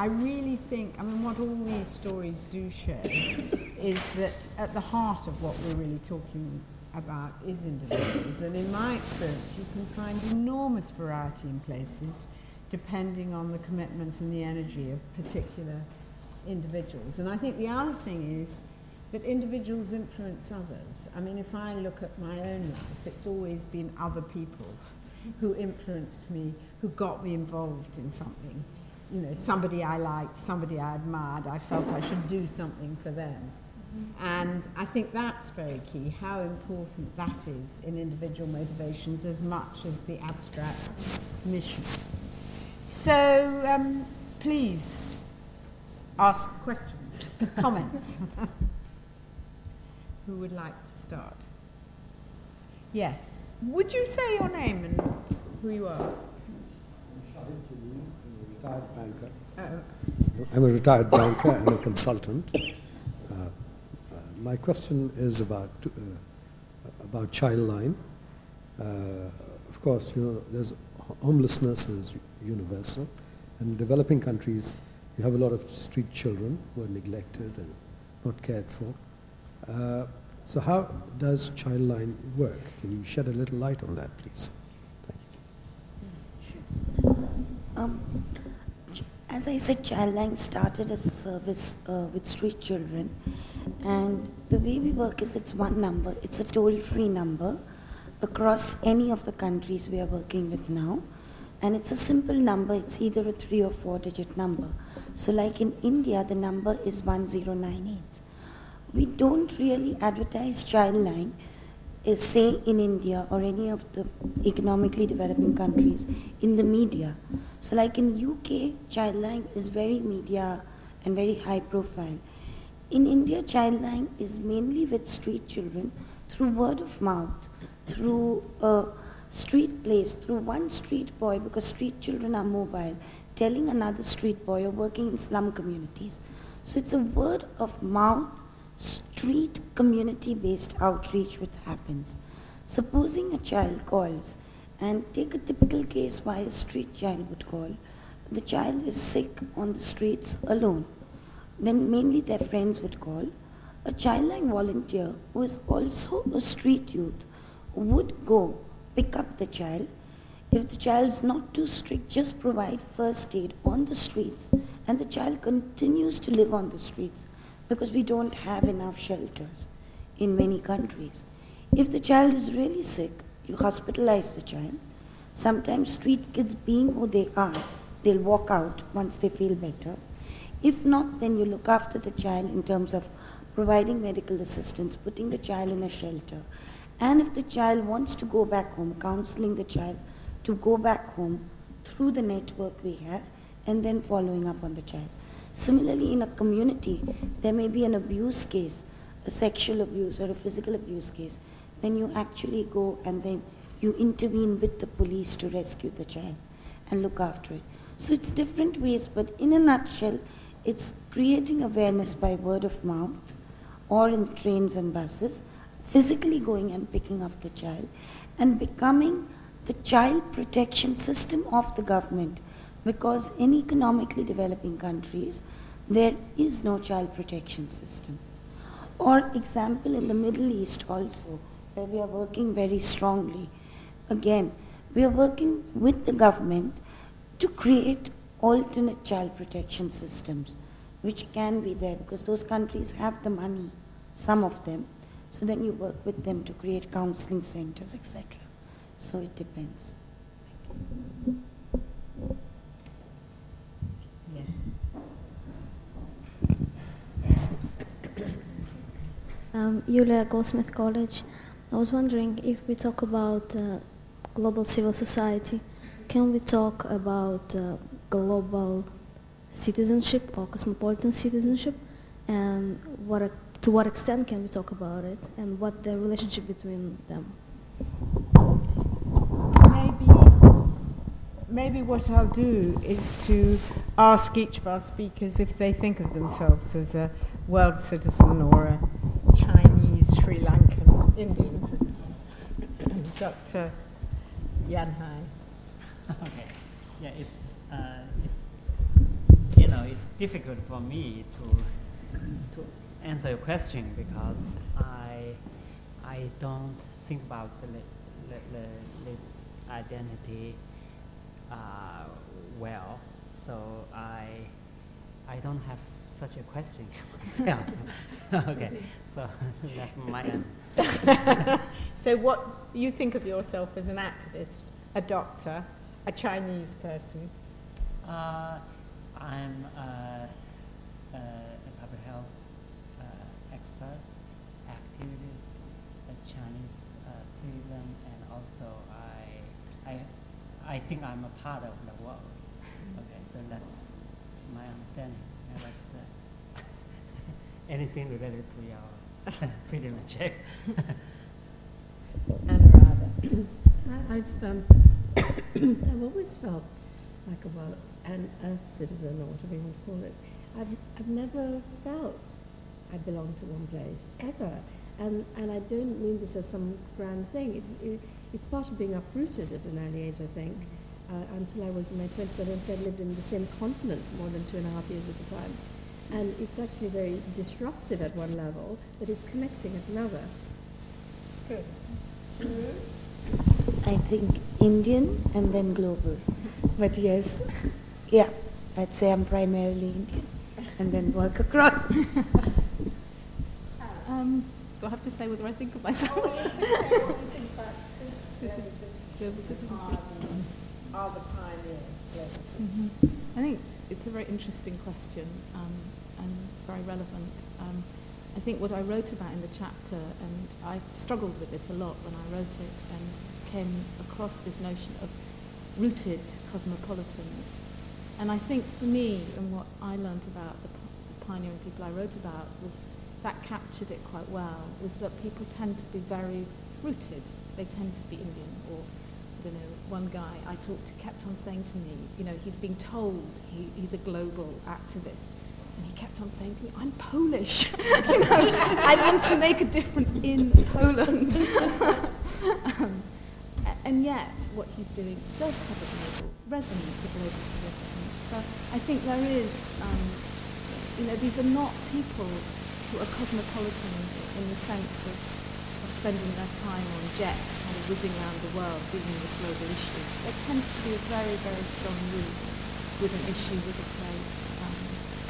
S1: I really think, I mean, what all these stories do show is that at the heart of what we're really talking about is individuals. And in my experience, you can find enormous variety in places depending on the commitment and the energy of particular individuals. And I think the other thing is that individuals influence others. I mean, if I look at my own life, it's always been other people who influenced me, who got me involved in something. You know, somebody I liked, somebody I admired, I felt I should do something for them. Mm-hmm. And I think that's very key, how important that is in individual motivations as much as the abstract mission. So, um, please ask questions, comments. Who would like to start? Yes. Would you say your name and who you are?
S6: I'm Shahid Jalil, I'm a retired banker.
S1: Oh.
S6: I'm a retired banker and a consultant. Uh, uh, my question is about uh, about Childline. Uh, of course, you know, there's homelessness is universal. And in developing countries, you have a lot of street children who are neglected and not cared for. Uh, so how does Childline work? Can you shed a little light on that, please? Thank you.
S4: Um, as I said, Childline started as a service uh, with street children, and the way we work is it's one number. It's a toll-free number across any of the countries we are working with now, and it's a simple number. It's either a three or four digit number. So like in India, the number is one zero nine eight. We don't really advertise Childline, uh, say in India or any of the economically developing countries, in the media. So like in U K, Childline is very media and very high profile. In India, Childline is mainly with street children through word of mouth, through uh, street plays, through one street boy, because street children are mobile, telling another street boy or working in slum communities. So it's a word of mouth, street community-based outreach which happens. Supposing a child calls, and take a typical case why a street child would call. The child is sick on the streets alone. Then mainly their friends would call. A Childline volunteer who is also a street youth would go pick up the child. If the child is not too strict, just provide first aid on the streets, and the child continues to live on the streets, because we don't have enough shelters in many countries. If the child is really sick, you hospitalize the child. Sometimes street kids, being who they are, they'll walk out once they feel better. If not, then you look after the child in terms of providing medical assistance, putting the child in a shelter. And if the child wants to go back home, counseling the child to go back home through the network we have, and then following up on the child. Similarly, in a community, there may be an abuse case, a sexual abuse or a physical abuse case. Then you actually go and then you intervene with the police to rescue the child and look after it. So it's different ways, but in a nutshell, it's creating awareness by word of mouth or in trains and buses, physically going and picking up the child, and becoming the child protection system of the government. Because in economically developing countries, there is no child protection system. Or example, in the Middle East also, where we are working very strongly. Again, we are working with the government to create alternate child protection systems, which can be there, because those countries have the money, some of them. So then you work with them to create counseling centers, et cetera. So it depends.
S7: Um, Yulia, Goldsmith College. I was wondering, if we talk about uh, global civil society, can we talk about uh, global citizenship or cosmopolitan citizenship, and what a, to what extent can we talk about it, and what the relationship between them?
S1: Maybe, maybe what I'll do is to ask each of our speakers if they think of themselves as a world citizen or a Chinese, Sri Lankan, Indian citizen. Doctor Yanhai.
S3: Okay. Yeah, if, uh, if you know, it's difficult for me to to answer your question because I I don't think about the li- li- li- li- identity uh, well, so I I don't have such a question myself. Okay, so that's my answer.
S1: So what you think of yourself as an activist, a doctor, a Chinese person?
S3: Uh, I'm uh, uh, a public health uh, expert, activist, a Chinese uh, citizen, and also I, I, I think I'm a part of the world. Okay, so that's my understanding. And that's, uh, anything related to your citizenship.
S1: Anuradha.
S2: I've, um, I've always felt like a, well, an Earth citizen, or whatever you want to call it. I've, I've never felt I belong to one place, ever. And, and I don't mean this as some grand thing. It, it, it's part of being uprooted at an early age, I think. Uh, until I was in my twenties, I don't think I'd lived in the same continent for more than two and a half years at a time. And it's actually very disruptive at one level, but it's connecting at another.
S1: Good.
S4: I think Indian and then global. But yes, yeah, I'd say I'm primarily Indian and then work across.
S5: Um, do I have to say whether I think of myself? Global citizenship.
S1: Are the pioneers?
S5: Mhm. I think it's a very interesting question um, and very relevant. Um, I think what I wrote about in the chapter, and I struggled with this a lot when I wrote it, and came across this notion of rooted cosmopolitans. And I think for me, and what I learned about the, p- the pioneering people I wrote about, was that captured it quite well, was that people tend to be very rooted. They tend to be Indian, or I don't know, one guy I talked to kept on saying to me, you know, he's being told he, he's a global activist. And he kept on saying to me, I'm Polish. You know, I want to make a difference in Poland. um, a- and yet, what he's doing does have a global resonance, a global resonance. So I think there is, um, you know, these are not people who are cosmopolitan in the sense of, of spending their time on jets, kind of whizzing around the world, dealing with global issues. There tends to be a very, very strong root with an issue, with a place. Um,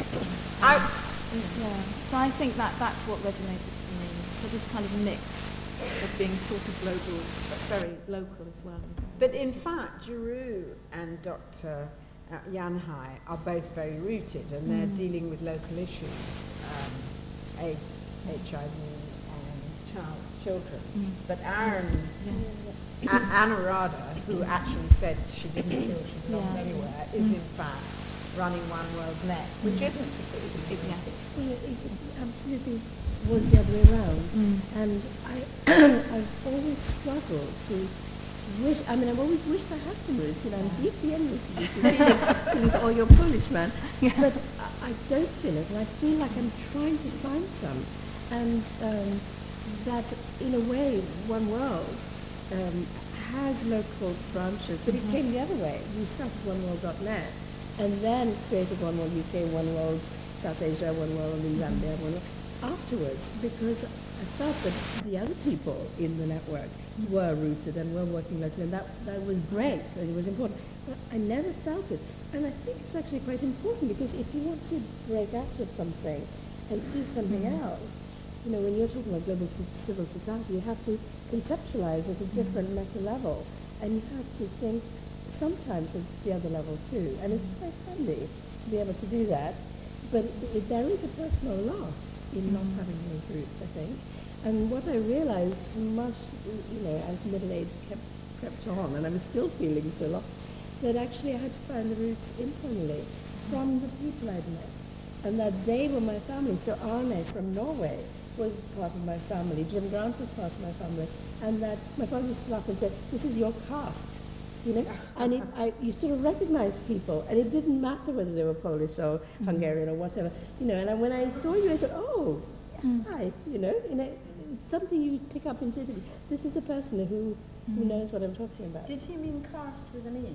S1: I,
S5: yeah. So I think that that's what resonated for me. So this kind of mix of being sort of global, but very local as well.
S1: but in fact, Giroux and Doctor Uh, Yanhai are both very rooted, and they're
S5: Mm.
S1: dealing with local issues, um, AIDS, H I V, and child children.
S5: Mm.
S1: But Aaron,
S5: Yeah.
S1: A- Anuradha, who actually said she didn't feel she belonged
S5: Yeah.
S1: anywhere, is
S5: Mm.
S1: in fact running One World Net, which isn't
S5: It- yeah.
S2: Well, it, it absolutely was the other way around.
S5: Mm.
S2: And I, I've always struggled to wish, I mean, I've always wished I had some roots, you know, I'm deeply envious of you feeling, feeling, oh, you're Polish, man.
S5: Yeah.
S2: But I, I don't feel it, and I feel like I'm trying to find some. And um, that, in a way, One World um, has local branches, but
S5: Mm-hmm.
S2: it came the other way. We started one world dot net, and then created One World U K, One World South Asia, One World Zambia, One World afterwards, because I felt that the other people in the network were rooted and were working locally, and that, that was great, and it was important. But I never felt it. And I think it's actually quite important, because if you want to break out of something and see something else, you know, when you're talking about global ci- civil society, you have to conceptualize at a different meta level, and you have to think sometimes at the other level too. And it's quite handy to be able to do that. But it, there is a personal loss in not having those roots, I think. And what I realized much, you know, as middle age kept, crept on, and I'm still feeling so lost, that actually I had to find the roots internally from the people I'd met, and that they were my family. So Arne from Norway was part of my family, Jim Grant was part of my family, and that my father used to laugh and say, this is your caste, you know? And it, I, you sort of recognize people, and it didn't matter whether they were Polish or Hungarian or whatever, you know, and I, when I saw you, I said, oh, hi, you know, you know, it's something you pick up intuitively. This is a person who, who knows what I'm talking about.
S1: Did he mean cast with an E?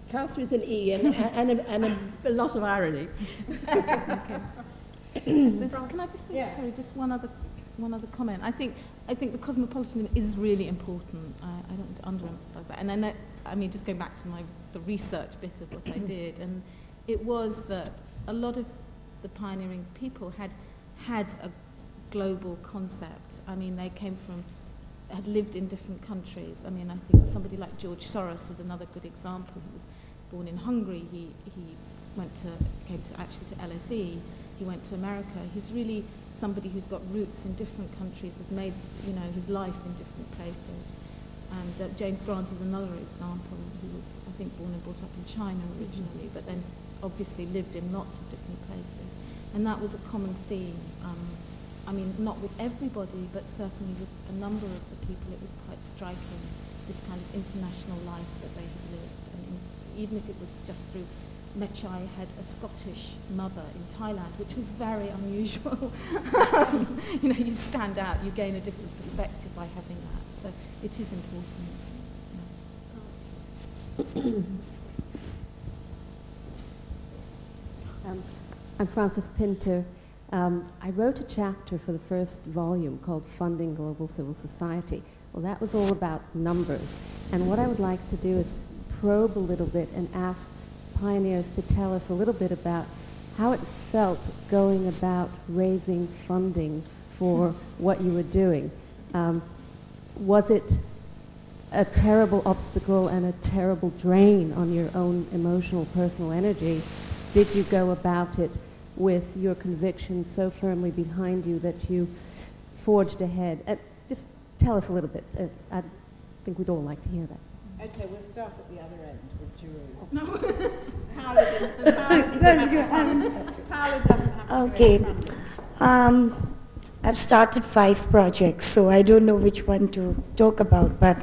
S2: Cast with an E and, and, a, and a, a lot of irony.
S5: There's- Can I just think,
S1: Yeah.
S5: sorry, just one other, one other comment. I think, I think the cosmopolitanism is really important. I, I don't want to underemphasize that. And then, that, I mean, just going back to my the research bit of what I did, and it was that a lot of the pioneering people had had a global concept. I mean, they came from, had lived in different countries. I mean, I think somebody like George Soros is another good example. He was born in Hungary. He he went to came to actually to L S E. He went to America. He's really somebody who's got roots in different countries, has made, you know, his life in different places. And uh, James Grant is another example. He was, I think, born and brought up in China originally, but then obviously lived in lots of different places. And that was a common theme. Um, I mean, not with everybody, but certainly with a number of the people, it was quite striking, this kind of international life that they had lived. And in, even if it was just through Mechai had a Scottish mother in Thailand, which was very unusual. You know, you stand out, you gain a different perspective by having that. So it is important. Yeah.
S8: Um, I'm Frances Pinto. Um, I wrote a chapter for the first volume called Funding Global Civil Society. Well, that was all about numbers. And what I would like to do is probe a little bit and ask pioneers to tell us a little bit about how it felt going about raising funding for what you were doing. Um, was it a terrible obstacle and a terrible drain on your own emotional, personal energy? Did you go about it with your convictions so firmly behind you that you forged ahead? Uh, just tell us a little bit. Uh, I think we'd all like to hear that.
S1: Okay, we'll start at the other end with Giroud. No. Paola doesn't, Paola doesn't have, Paola doesn't have
S4: Okay.
S1: to go.
S4: Um, I've started five projects, so I don't know which one to talk about, but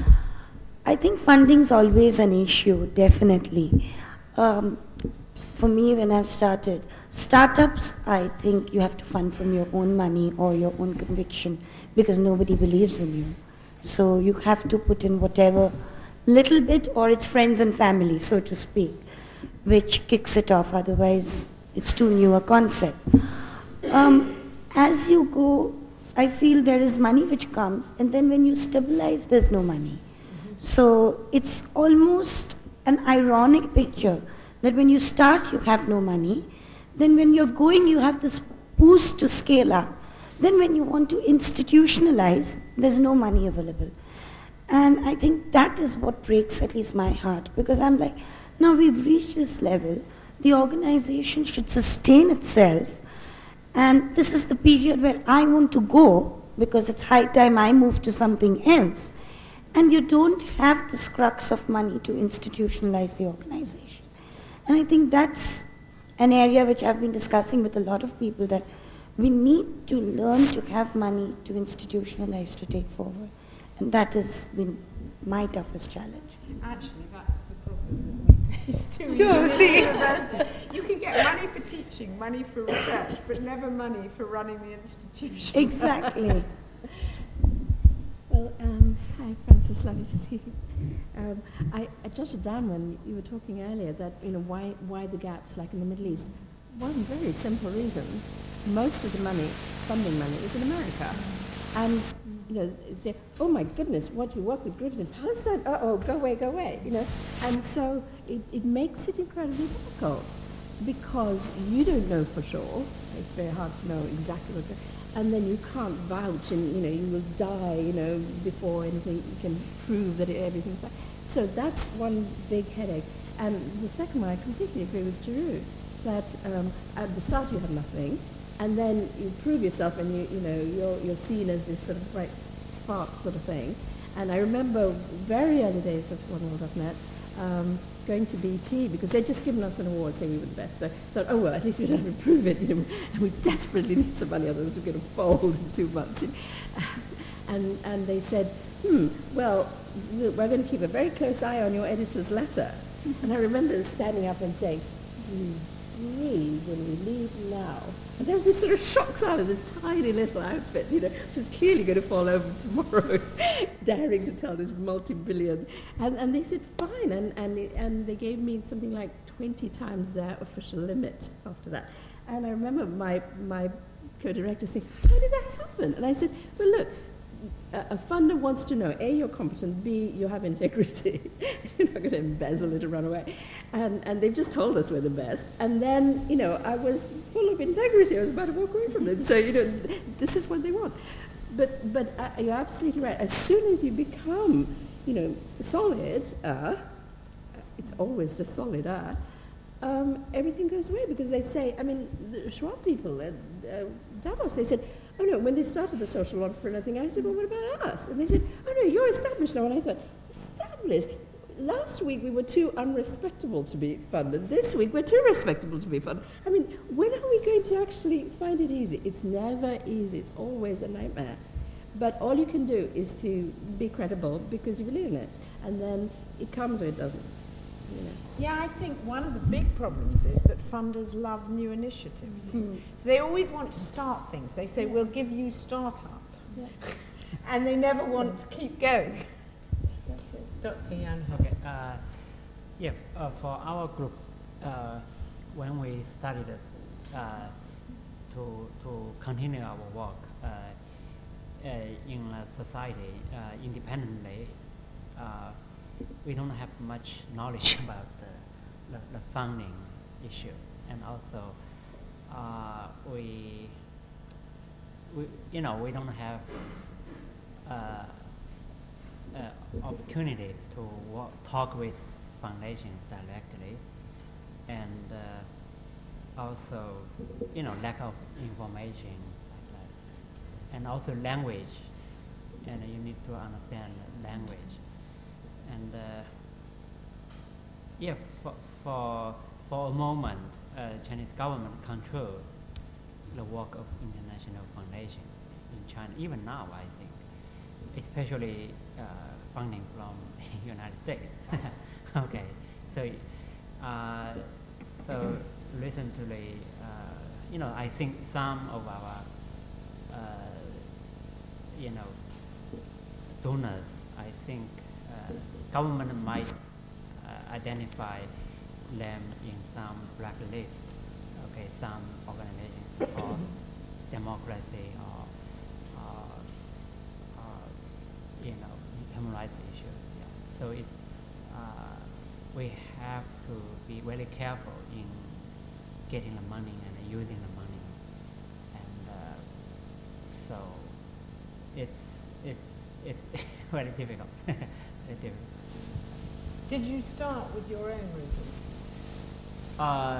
S4: I think funding's always an issue, definitely. Um, for me, when I've started startups, I think you have to fund from your own money or your own conviction because nobody believes in you. So you have to put in whatever little bit, or it's friends and family, so to speak, which kicks it off. Otherwise, it's too new a concept. Um, as you go, I feel there is money which comes, and then when you stabilize, there's no money. So it's almost an ironic picture that when you start, you have no money. Then when you're going, you have this boost to scale up. Then when you want to institutionalize, there's no money available. And I think that is what breaks at least my heart, because I'm like, now we've reached this level, the organization should sustain itself, and this is the period where I want to go, because it's high time I move to something else. And you don't have this crux of money to institutionalize the organization. And I think that's an area which I've been discussing with a lot of people, that we need to learn to have money to institutionalize, to take forward. And that has been my toughest challenge.
S1: Actually, that's the problem that we face too.
S4: Sure, see.
S1: University. You can get money for teaching, money for research, but never money for running the institution.
S4: Exactly.
S2: Well, um, hi, Frances, lovely to see you. Um, I, I jotted down when you were talking earlier that, you know, why, why the gaps, like in the Middle East? One very simple reason: most of the money, funding money, is in America. And, you know, say, oh my goodness, what, you work with groups in Palestine? Uh-oh, go away, go away, you know. And so it, it makes it incredibly difficult, because you don't know for sure. It's very hard to know exactly what, and then you can't vouch, and, you know, you will die, you know, before anything you can prove that everything's right. So that's one big headache. And the second one, I completely agree with Giroud, that um, at the start you have nothing, and then you prove yourself, and you, you know, you're, you're seen as this sort of bright spark sort of thing. And I remember very early days of One World dot net, um, going to B T, because they'd just given us an award saying we were the best. So I thought, oh well, at least we'd have to prove it, you know, and we desperately need some money, otherwise we're going to fold in two months. And, and they said, hmm, well, we're going to keep a very close eye on your editor's letter. And I remember standing up and saying, hmm, breathe when we leave now. And there's this sort of shock silence, this tiny little outfit, you know, which is clearly going to fall over tomorrow, daring to tell this multi-billion. And, and they said, fine. And, and, it, and they gave me something like twenty times their official limit after that. And I remember my, my co-director saying, how did that happen? And I said, well, look, a, a funder wants to know, A, you're competent, B, you have integrity. You're not going to embezzle it and run away. And, and they've just told us we're the best. And then, you know, I was full of integrity. I was about to walk away from them. So, you know, this is what they want. But, but uh, you're absolutely right. As soon as you become, you know, solid, uh, it's always just solid, uh, um, everything goes away because they say, I mean, the Schwab people at uh, Davos, they said, oh no, when they started the social entrepreneur thing, I said, well, what about us? And they said, oh no, you're established now. And I thought, established? Last week we were too unrespectable to be funded. This week we're too respectable to be funded. I mean, when are we going to actually find it easy? It's never easy. It's always a nightmare. But all you can do is to be credible because you believe in it. And then it comes or it doesn't. You know.
S1: Yeah, I think one of the big problems is that funders love new initiatives.
S2: Mm.
S1: So they always want to start things. They say,
S2: Yeah.
S1: we'll give you startup.
S2: Yeah.
S1: And they never want to keep going.
S2: Exactly.
S1: Doctor Jan.
S3: Okay. Uh, yeah. Uh, for our group, uh, when we started uh, to to continue our work uh, uh, in a society uh, independently, uh, we don't have much knowledge about the, the, the funding issue, and also uh, we we you know we don't have uh, Uh, opportunities to walk, talk with foundations directly, and uh, also, you know, lack of information, like that. And also language, and you need to understand language, and uh, yeah, for, for for a moment, uh, Chinese government controls the work of international foundations in China, even now, I think, especially uh, funding from the United States. Okay, so uh, so recently, uh, you know, I think some of our, uh, you know, donors, I think uh, government might uh, identify them in some blacklist. Okay, some organizations for democracy or, or, or you know, human rights issues. Yeah. So it's uh, we have to be very careful in getting the money and using the money, and uh, so it's it's it's very difficult. Very difficult.
S1: Did you start with your own reasons?
S3: Uh,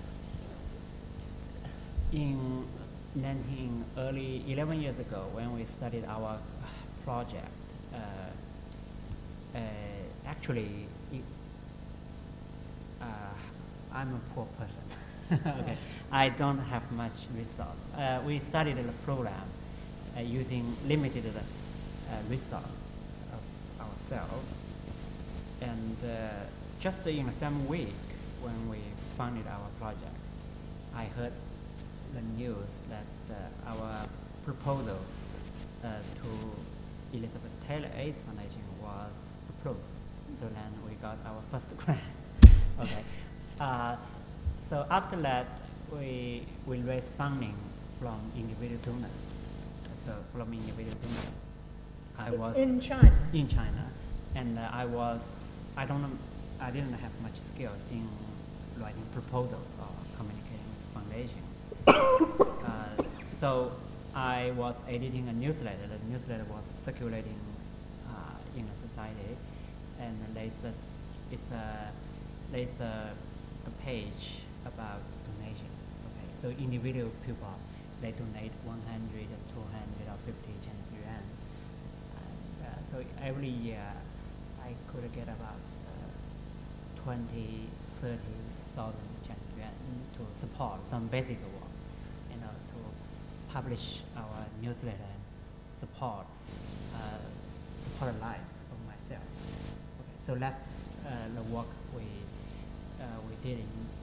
S3: in nineteen early eleven years ago, when we started our project, uh, uh, actually, it, uh, I'm a poor person. Okay, I don't have much resource. Uh, we started the program uh, using limited uh, resource of ourselves, and uh, just in the same week when we funded our project, I heard the news that uh, our proposal uh, to Elizabeth Taylor AIDS Foundation was approved. So then we got our first grant. Okay. Uh, so after that, we we raised funding from individual donors. So from individual donors, I was
S1: in China.
S3: in China, and uh, I was I don't know I didn't have much skill in writing proposals or communicating with foundation. uh, so I was editing a newsletter. The newsletter was circulating uh, in a society, and there's a, it's a, there's a, a page about donation. Okay, so individual people, they donate one hundred, two hundred, or fifty Chinese yuan. And, uh, so every year, I could get about uh, twenty, thirty thousand Chinese yuan to support some basic work, you know, to publish our newsletter and support uh, support the life of myself. Okay, so that's uh, the work we uh, we did in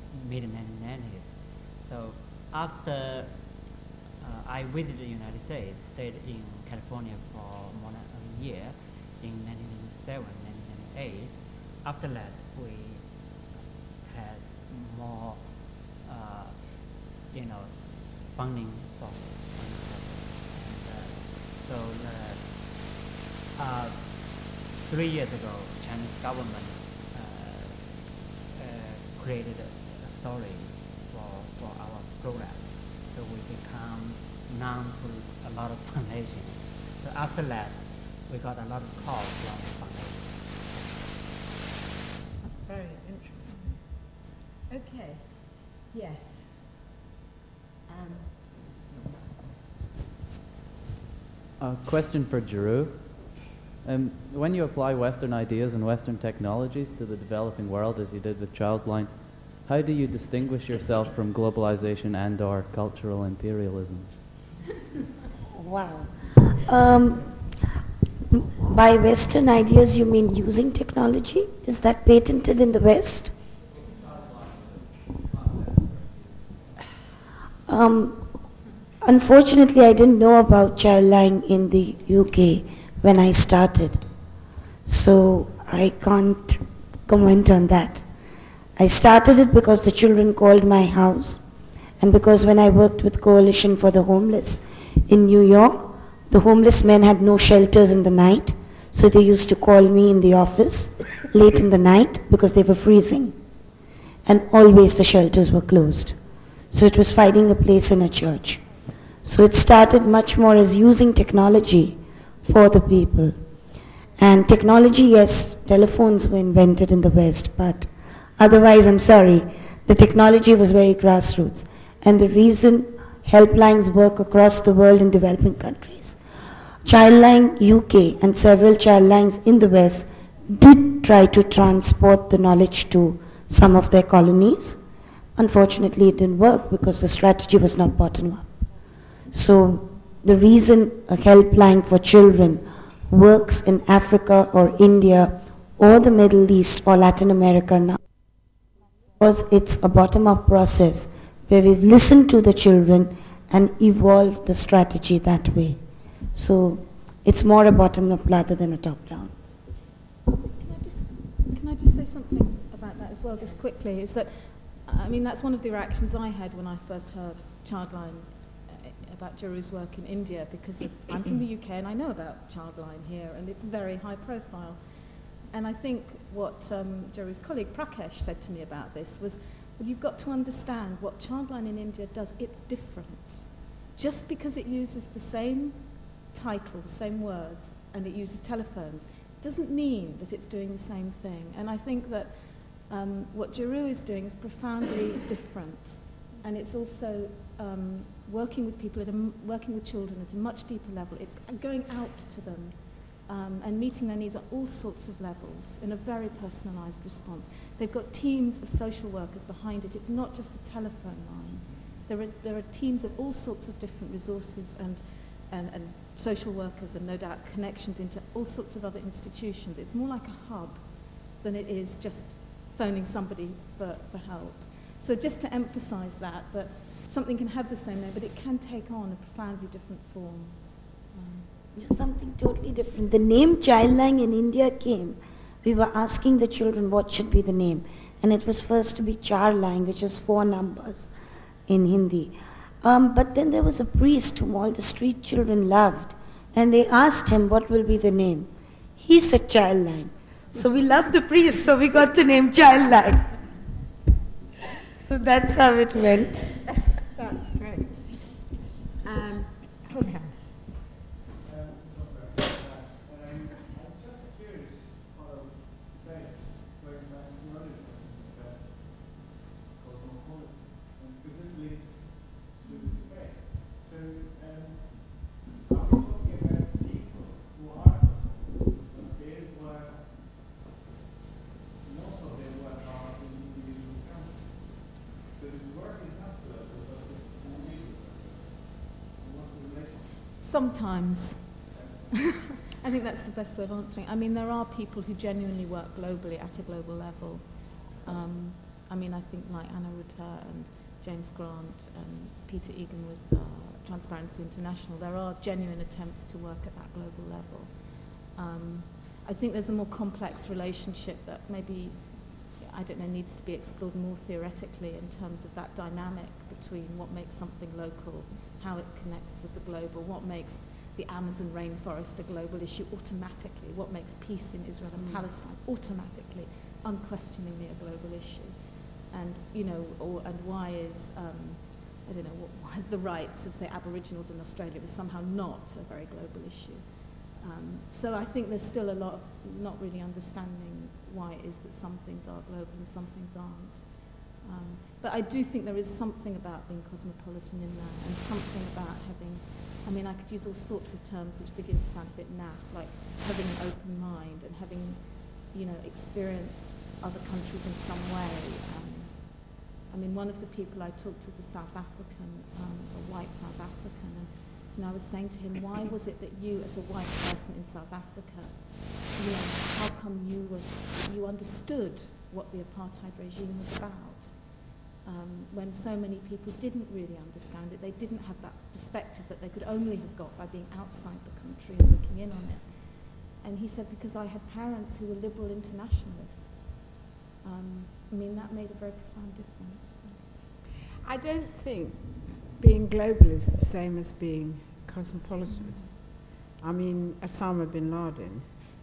S3: mid nineteen nineties. So after uh, I visited the United States, stayed in California for more than a year in nineteen ninety-seven, nineteen ninety-eight. After that, we had more, uh, you know, funding from and uh, so uh, uh, three years ago, Chinese government uh, uh, created a, a story for for our program, so we become known to a lot of foundations. So after that, we got a lot of calls from the foundation.
S1: Very interesting. Okay. Yes. Um,
S9: A question for Jeru. Um, when you apply Western ideas and Western technologies to the developing world, as you did with Childline, how do you distinguish yourself from globalization and or cultural imperialism?
S4: Wow. Um, by Western ideas, you mean using technology? Is that patented in the West? Um, unfortunately, I didn't know about Childline in the U K when I started, so I can't comment on that. I started it because the children called my house, and because when I worked with Coalition for the Homeless in New York, the homeless men had no shelters in the night, so they used to call me in the office late in the night because they were freezing, and always the shelters were closed. So it was finding a place in a church. So it started much more as using technology for the people. And technology, yes, telephones were invented in the West, but otherwise, I'm sorry, the technology was very grassroots. And the reason helplines work across the world in developing countries. Childline U K and several childlines in the West did try to transport the knowledge to some of their colonies. Unfortunately, it didn't work because the strategy was not bottom up. So the reason a helpline for children works in Africa or India or the Middle East or Latin America now, because it's a bottom-up process where we've listened to the children and evolved the strategy that way. So it's more a bottom-up rather than a top-down.
S5: Can I just, can I just say something about that as well, just quickly, is that, I mean, that's one of the reactions I had when I first heard Childline about Jeru's work in India, because of, I'm from the U K and I know about Childline here, and it's very high profile. And I think what um, Jeru's colleague Prakesh said to me about this was, well, you've got to understand what Childline in India does, it's different. Just because it uses the same title, the same words, and it uses telephones, doesn't mean that it's doing the same thing. And I think that um, what Jeru is doing is profoundly different. And it's also um, working with people, at a m working with children at a much deeper level. It's going out to them um, and meeting their needs at all sorts of levels in a very personalised response. They've got teams of social workers behind it. It's not just a telephone line. There are, there are teams of all sorts of different resources and, and, and social workers and no doubt connections into all sorts of other institutions. It's more like a hub than it is just phoning somebody for, for help. So just to emphasise that, that something can have the same name, but it can take on a profoundly different form. Um,
S4: Just something totally different. The name Childline in India came, we were asking the children what should be the name. And it was first to be Charline, which was four numbers in Hindi. Um, but then there was a priest whom all the street children loved, and they asked him what will be the name. He said Childline. So we loved the priest, so we got the name Childline. So that's how it went.
S1: That's great. Um, okay.
S5: Sometimes. I think that's the best way of answering. I mean, there are people who genuinely work globally at a global level. Um, I mean, I think like Anna Rutter and James Grant and Peter Egan with uh, Transparency International, there are genuine attempts to work at that global level. Um, I think there's a more complex relationship that maybe, I don't know, needs to be explored more theoretically in terms of that dynamic between what makes something local, how it connects with the global, what makes the Amazon rainforest a global issue automatically, what makes peace in Israel and mm. Palestine automatically, unquestioningly a global issue. And, you know, or, and why is, um, I don't know, what, why the rights of, say, Aboriginals in Australia is somehow not a very global issue. Um, so I think there's still a lot of not really understanding why it is that some things are global and some things aren't. Um, but I do think there is something about being cosmopolitan in that, and something about having, I mean, I could use all sorts of terms which begin to sound a bit naff, like having an open mind and having, you know, experienced other countries in some way. Um, I mean, one of the people I talked to was a South African, um, a white South African, and And I was saying to him, why was it that you, as a white person in South Africa, you know, how come you was you understood what the apartheid regime was about, um, when so many people didn't really understand it? They didn't have that perspective that they could only have got by being outside the country and looking in on it. And he said, because I had parents who were liberal internationalists. Um, I mean, that made a very profound difference.
S1: I don't think being global is the same as being cosmopolitan. I mean, Osama bin Laden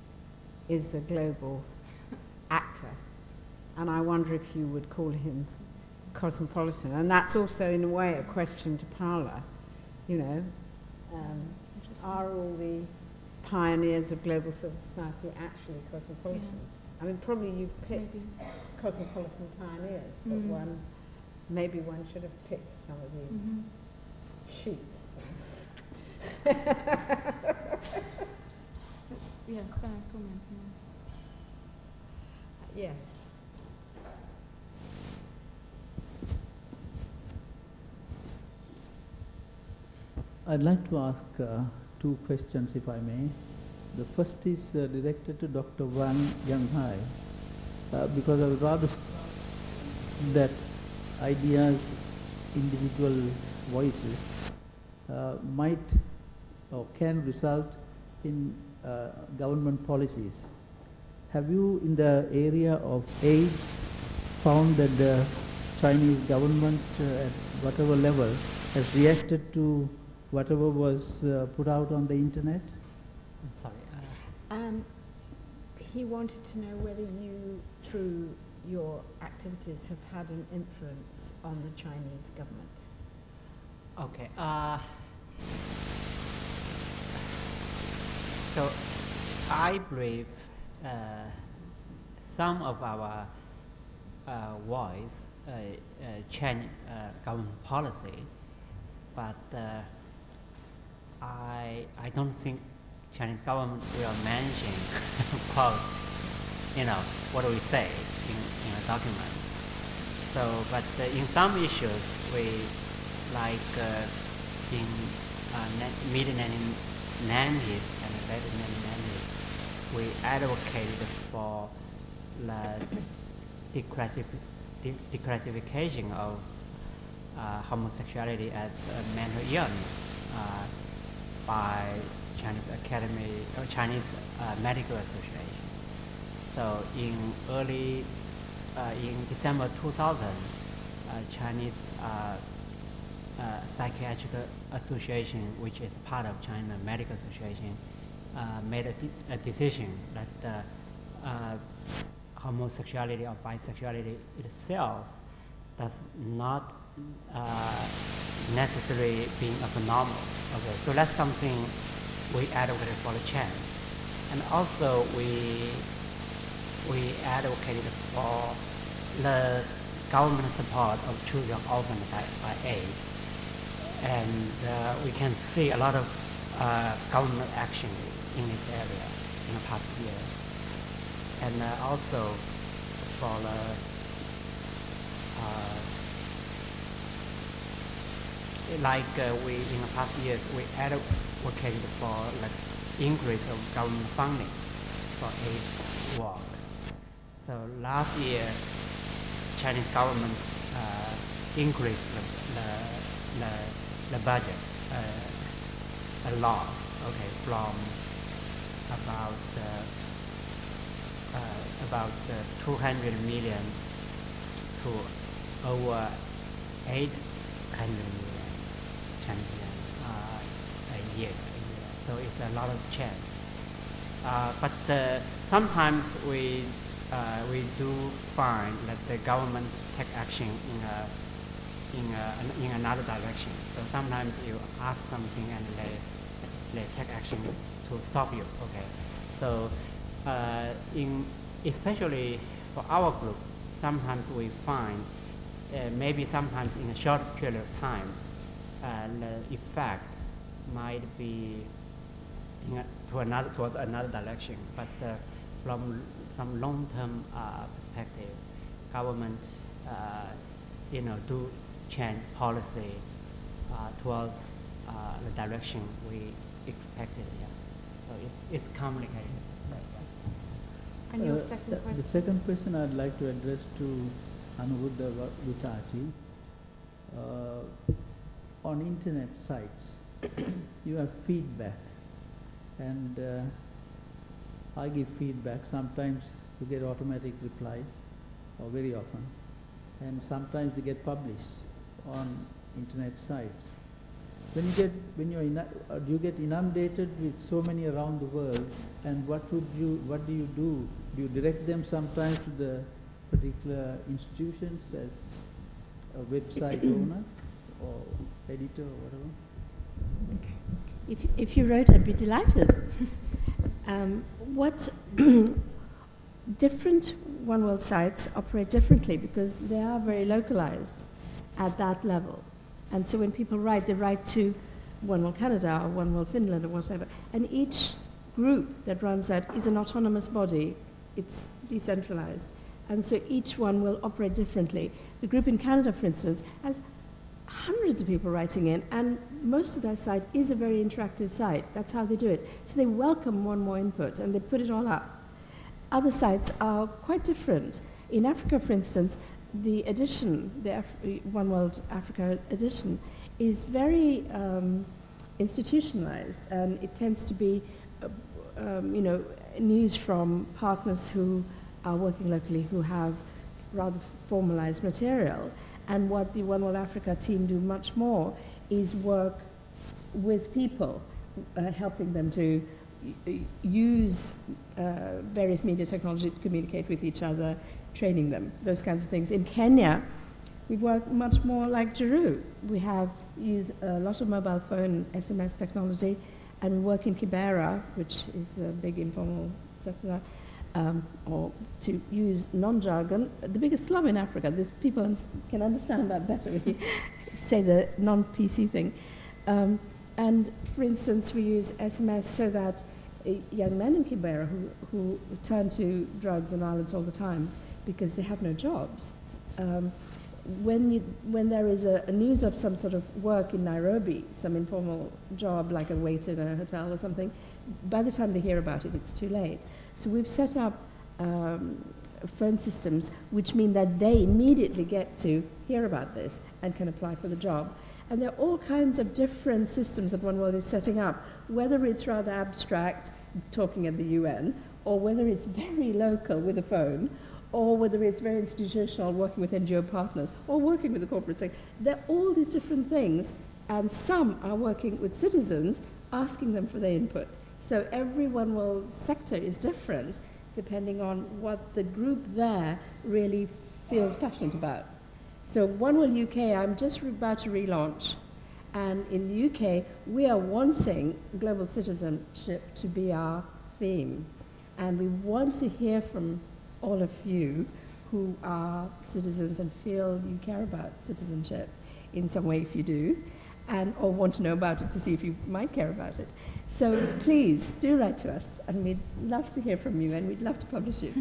S1: is a global actor, and I wonder if you would call him cosmopolitan. And that's also, in a way, a question to Paula. You know, um, are all the pioneers of global civil society actually cosmopolitan? Yeah. I mean, probably you've picked maybe cosmopolitan pioneers, but mm. one, maybe one should have picked some of these mm-hmm. sheep.
S5: That's, yeah, fair comment.
S1: Yeah. Yes.
S10: I'd like to ask uh, two questions, if I may. The first is uh, directed to Doctor Wang Yanghai, uh, because I would rather that ideas, individual voices, uh, might or can result in uh, government policies. Have you, in the area of AIDS, found that the Chinese government uh, at whatever level has reacted to whatever was uh, put out on the internet?
S3: I'm sorry. Uh,
S1: um, he wanted to know whether you, through your activities, have had an influence on the Chinese government.
S3: Okay. Uh, so I believe uh, some of our uh, voice uh, uh, change uh, government policy, but uh, I I don't think Chinese government will mention quote, you know, what do we say in, in a document. So, but uh, in some issues we like uh, in uh, mid nineties and late nineties, we advocated for the declassification of uh, homosexuality as a mental illness uh, by Chinese Academy or Chinese uh, Medical Association. So in early, uh, in December two thousand, uh, Chinese uh, uh, Psychiatric Association, which is part of China Medical Association, uh, made a, de a decision that uh, uh, homosexuality or bisexuality itself does not uh, necessarily being abnormal. Okay, so that's something we advocated for the chance, and also we we advocated for the government support of children orphaned by, by AIDS, and uh, we can see a lot of uh, government action in this area in the past year, and uh, also for the uh, like uh, we in the past years we advocated for the increase of government funding for AIDS work. So last year Chinese government uh, increased the, the, the, the budget uh, a lot, okay, from about uh, uh, about uh, two hundred million to over eight hundred million Chinese yuan uh, a year, a year. So it's a lot of change. Uh, but uh, sometimes we uh, we do find that the government take action in a in a, in another direction. So sometimes you ask something and they they take action to stop you. Okay. So uh, in especially for our group, sometimes we find uh, maybe sometimes in a short period of time, uh, the effect might be in a, to another towards another direction. But uh, from some long-term uh, perspective, government uh, you know do change policy uh, towards uh, the direction we expected. Yeah. So it's, it's complicated.
S1: And your
S10: Uh,
S1: second
S10: the,
S1: question?
S10: the second question I'd like to address to Anuruddha Vitachi. Uh, on internet sites, you have feedback, and uh, I give feedback. Sometimes you get automatic replies, or very often, and sometimes they get published on internet sites. When you get, when you're in, uh, do you get inundated with so many around the world, and what would you, what do you do? Do you direct them sometimes to the particular institutions as a website owner or editor or whatever?
S2: Okay. If, if you wrote, I'd be delighted. um, what different One World sites operate differently because they are very localized at that level. And so when people write, they write to One World Canada or One World Finland or whatever. And each group that runs that is an autonomous body. It's decentralized. And so each one will operate differently. The group in Canada, for instance, has hundreds of people writing in, and most of their site is a very interactive site. That's how they do it. So they welcome one more input, and they put it all up. Other sites are quite different. In Africa, for instance, the edition, the Af- One World Africa edition, is very um, institutionalized, and it tends to be, uh, um, you know, news from partners who are working locally, who have rather formalized material. And what the One World Africa team do much more is work with people, uh, helping them to y- use uh, various media technology to communicate with each other, training them, those kinds of things. In Kenya, we work much more like Jeru. We have used a lot of mobile phone S M S technology, and we work in Kibera, which is a big informal sector, um, or to use non-jargon, the biggest slum in Africa. These people un- can understand that better if you say the non-P C thing. Um, and for instance, we use S M S so that uh, young men in Kibera who, who turn to drugs and violence all the time because they have no jobs. Um, when, you, when there is a, a news of some sort of work in Nairobi, some informal job like a waiter in a hotel or something, by the time they hear about it, it's too late. So we've set up um, phone systems which mean that they immediately get to hear about this and can apply for the job. And there are all kinds of different systems that One World is setting up, whether it's rather abstract, talking at the U N, or whether it's very local with a phone, or whether it's very institutional, working with N G O partners, or working with the corporate sector. There are all these different things, and some are working with citizens, asking them for their input. So every One World sector is different, depending on what the group there really feels passionate about. So One World U K, I'm just about to relaunch, and in the U K, we are wanting global citizenship to be our theme. And we want to hear from all of you who are citizens and feel you care about citizenship in some way, if you do, and or want to know about it to see if you might care about it. So please do write to us, and we'd love to hear from you, and we'd love to publish you.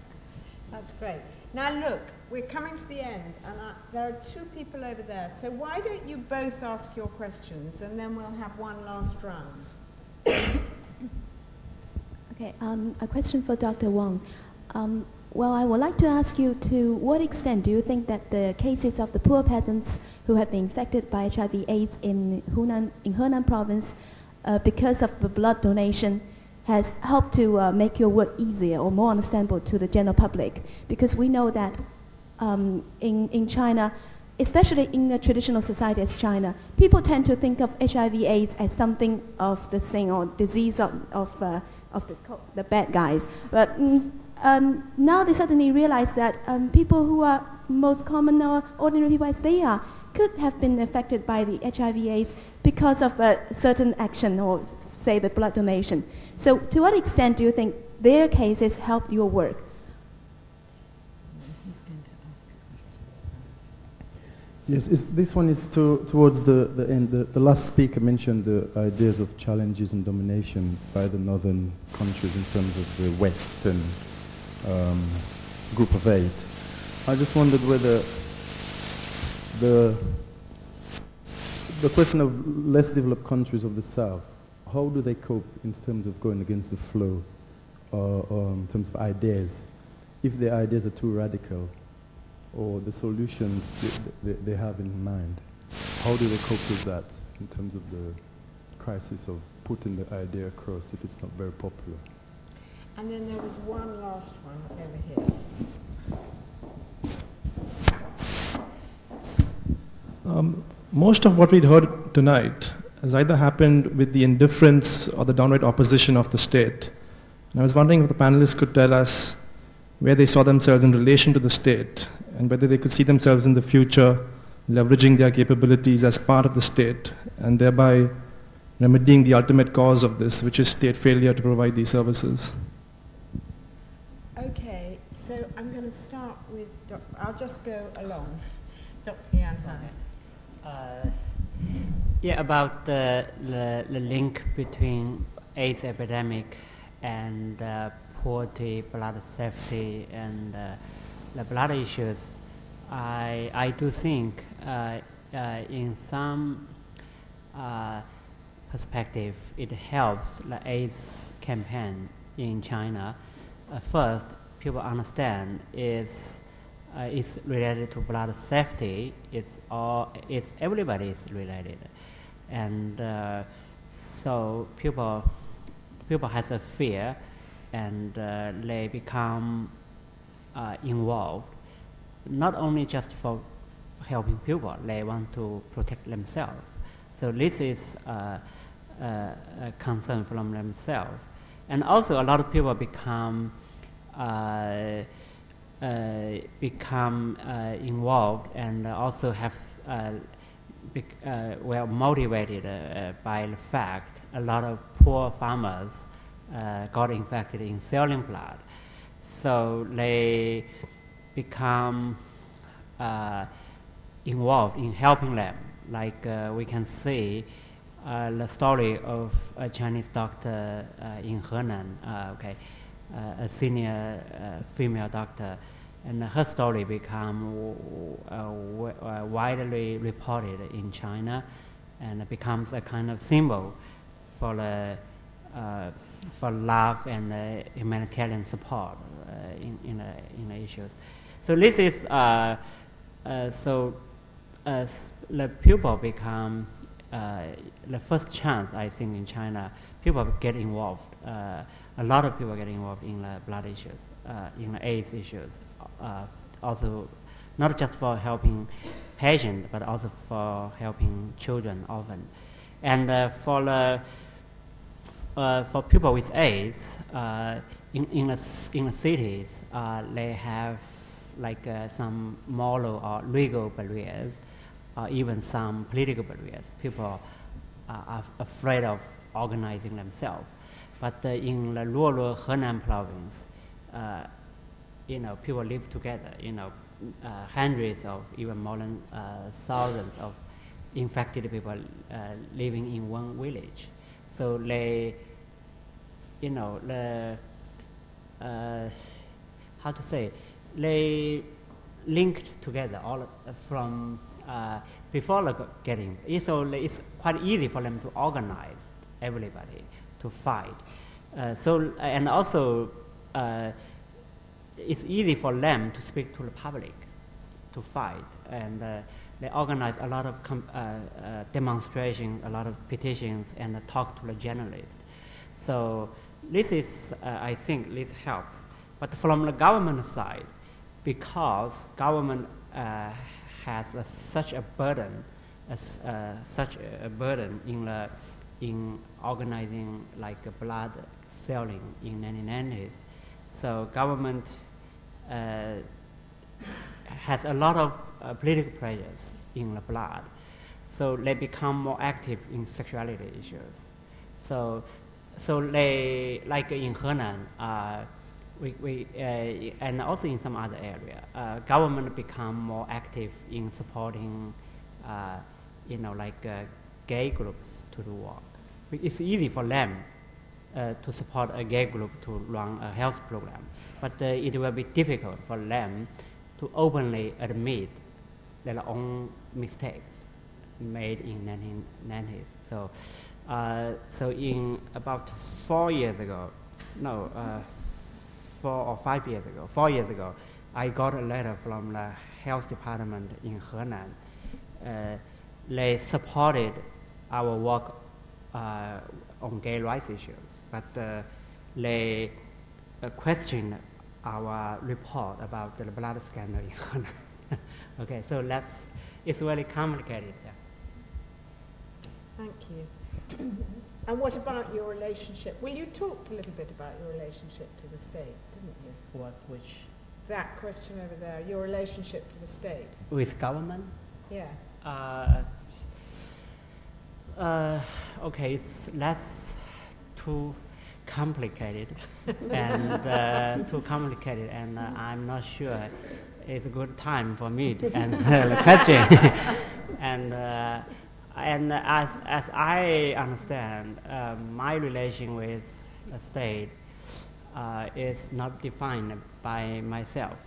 S1: That's great. Now look, we're coming to the end, and I, there are two people over there. So why don't you both ask your questions, and then we'll have one last round.
S11: Okay, um, a question for Doctor Wang. Um, well, I would like to ask you, to what extent do you think that the cases of the poor peasants who have been infected by H I V AIDS in Hunan, in Henan province, uh, because of the blood donation, has helped to uh, make your work easier or more understandable to the general public? Because we know that um, in, in China, especially in a traditional society as China, people tend to think of H I V AIDS as something of the thing or disease of, of, uh, of the, co- the bad guys. But mm, um, now they suddenly realize that um, people who are most common or ordinary people as they are could have been affected by the H I V AIDS because of a certain action or say the blood donation. So to what extent do you think their cases helped your work?
S12: Yes, it's, this one is to, towards the, the end. The, the last speaker mentioned the ideas of challenges and domination by the northern countries in terms of the Western um, group of eight. I just wondered whether the, the question of less developed countries of the South, how do they cope in terms of going against the flow, or, or in terms of ideas, if their ideas are too radical, or the solutions they, they, they have in mind? How do they cope with that in terms of the crisis of putting the idea across if it's not very popular?
S1: And then there was one last one over here.
S13: Um, most of what we'd heard tonight has either happened with the indifference or the downright opposition of the state. And I was wondering if the panelists could tell us where they saw themselves in relation to the state, and whether they could see themselves in the future leveraging their capabilities as part of the state, and thereby remedying the ultimate cause of this, which is state failure to provide these services.
S1: Okay, so I'm going to start with, doc- I'll just go along. Doctor Yan Hai.
S3: Uh, yeah, about the, the, the link between AIDS epidemic and uh, poverty, blood safety, and uh, the blood issues, I, I do think uh, uh, in some uh, perspective it helps the AIDS campaign in China. Uh, first, people understand is uh, it's related to blood safety. It's all it's everybody is related, and uh, so people people has a fear, and uh, they become uh, involved. Not only just for helping people, they want to protect themselves. So this is uh, uh, a concern from themselves. And also a lot of people become uh, uh, become uh, involved, and also have uh, bec- uh, well motivated uh, by the fact a lot of poor farmers uh, got infected in selling blood. So they become uh, involved in helping them. Like uh, we can see uh, the story of a Chinese doctor uh, in Henan, uh, okay, uh, a senior uh, female doctor, and her story become w- uh, w- uh, widely reported in China, and it becomes a kind of symbol for the uh, for love and uh, humanitarian support uh, in in the in the issues. So this is uh, uh, so as the people become uh, the first chance, I think, in China, people get involved. Uh, a lot of people get involved in the blood issues, uh, in the AIDS issues. Uh, also, not just for helping patients, but also for helping children often. And uh, for the uh, for people with AIDS, uh, in in the in the cities, uh, they have like uh, some moral or legal barriers, or even some political barriers. People uh, are afraid of organizing themselves. But uh, in the rural Henan province, uh, you know, people live together. You know, uh, hundreds of, even more than uh, thousands of infected people uh, living in one village. So they, you know, the uh, how to say, they linked together all uh, from uh, before the getting. So it's quite easy for them to organize everybody to fight. Uh, so and also uh, it's easy for them to speak to the public, to fight, and uh, they organize a lot of com uh, uh, demonstrations, a lot of petitions, and uh, talk to the journalists. So this is, uh, I think, this helps. But from the government side, because government uh, has uh, such a burden, as uh, such a burden in the in organizing like uh, blood selling in nineteen nineties, so government uh, has a lot of uh, political pressures in the blood, so they become more active in sexuality issues. So, so they like in Henan, uh, we, we uh, and also in some other area, uh, government become more active in supporting, uh, you know, like uh, gay groups to do work. It's easy for them uh, to support a gay group to run a health program, but uh, it will be difficult for them to openly admit their own mistakes made in nineteen nineties. So, uh, so in about four years ago, no, uh, four or five years ago, four years ago, I got a letter from the health department in Henan. Uh, they supported our work uh, on gay rights issues, but uh, they uh, questioned our report about the blood scandal in Henan. Okay, so that's, it's really complicated. Yeah.
S1: Thank you. And what about your relationship? Well, you talked a little bit about your relationship to the state, didn't you?
S3: What, which?
S1: That question over there, your relationship to the state.
S3: With government?
S1: Yeah.
S3: Uh, uh, okay, it's less too complicated and uh, too complicated, and uh, I'm not sure it's a good time for me to answer the question. and uh, and as as I understand, uh, my relation with the state uh, is not defined by myself.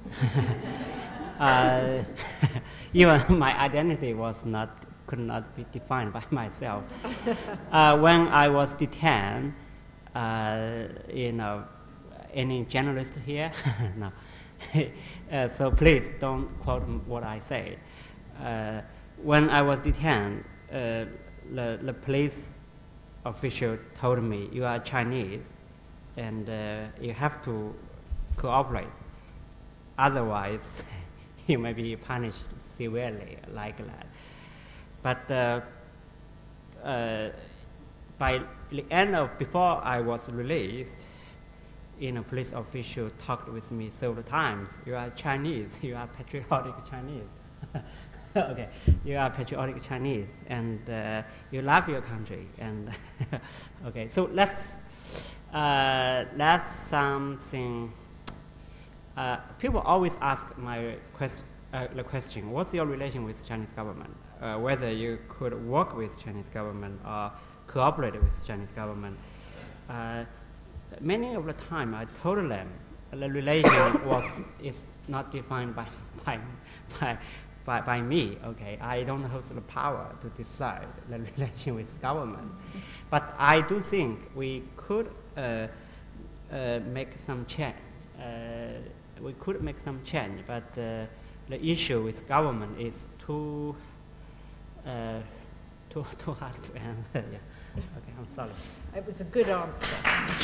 S3: uh, even my identity was not could not be defined by myself. Uh, when I was detained, uh, you know, any journalist here? No. uh, so please don't quote what I say. Uh, when I was detained, uh, the, the police official told me, you are Chinese and uh, you have to cooperate. Otherwise, you may be punished severely like that. But uh, uh, by the end of, before I was released, you know, police official talked with me several times. You are Chinese, you are patriotic Chinese. Okay, you are patriotic Chinese, and uh, you love your country. And okay, so that's, uh, that's something. Uh, people always ask my quest uh, the question, what's your relation with Chinese government? Uh, whether you could work with Chinese government or cooperate with Chinese government. Uh, many of the time I told them the relation was is not defined by by by by, by me. Okay, I don't have the power to decide the relation with government, but I do think we could uh, uh, make some change. Uh, we could make some change, but uh, the issue with government is too uh, too too hard to answer. Yeah. Okay, I'm sorry.
S1: It was a good answer.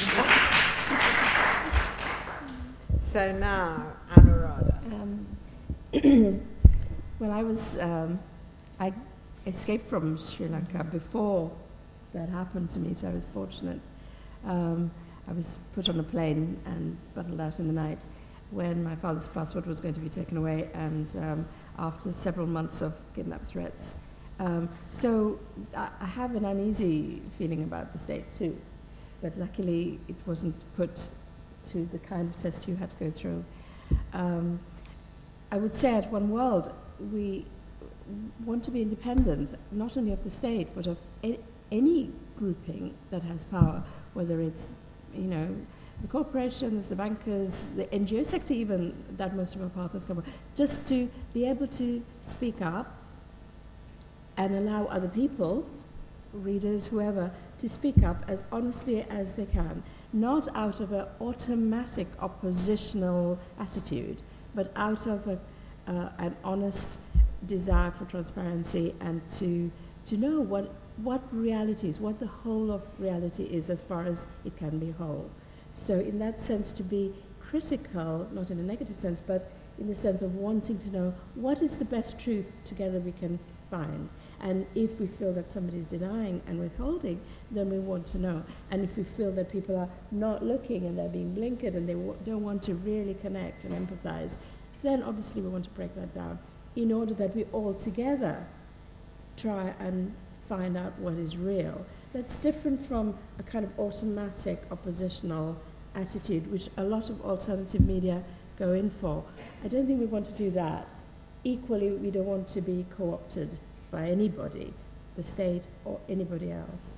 S1: So now, Anuradha.
S2: Um, well, I was, um, I escaped from Sri Lanka before that happened to me, so I was fortunate. Um, I was put on a plane and bundled out in the night when my father's passport was going to be taken away, and um, after several months of kidnap threats. Um, so I, I have an uneasy feeling about the state too, but luckily it wasn't put to the kind of test you had to go through. Um, I would say at One World, we want to be independent, not only of the state, but of a, any grouping that has power, whether it's, you know, the corporations, the bankers, the N G O sector even, that most of our partners come from, just to be able to speak up and allow other people readers, whoever, to speak up as honestly as they can, not out of an automatic oppositional attitude, but out of a, uh, an honest desire for transparency and to to know what what reality is, what the whole of reality is as far as it can be whole. So in that sense, to be critical, not in a negative sense, but in the sense of wanting to know what is the best truth together we can find. And if we feel that somebody is denying and withholding, then we want to know. And if we feel that people are not looking and they're being blinkered and they w- don't want to really connect and empathize, then obviously we want to break that down in order that we all together try and find out what is real. That's different from a kind of automatic oppositional attitude, which a lot of alternative media go in for. I don't think we want to do that. Equally, we don't want to be co-opted by anybody, the state or anybody else.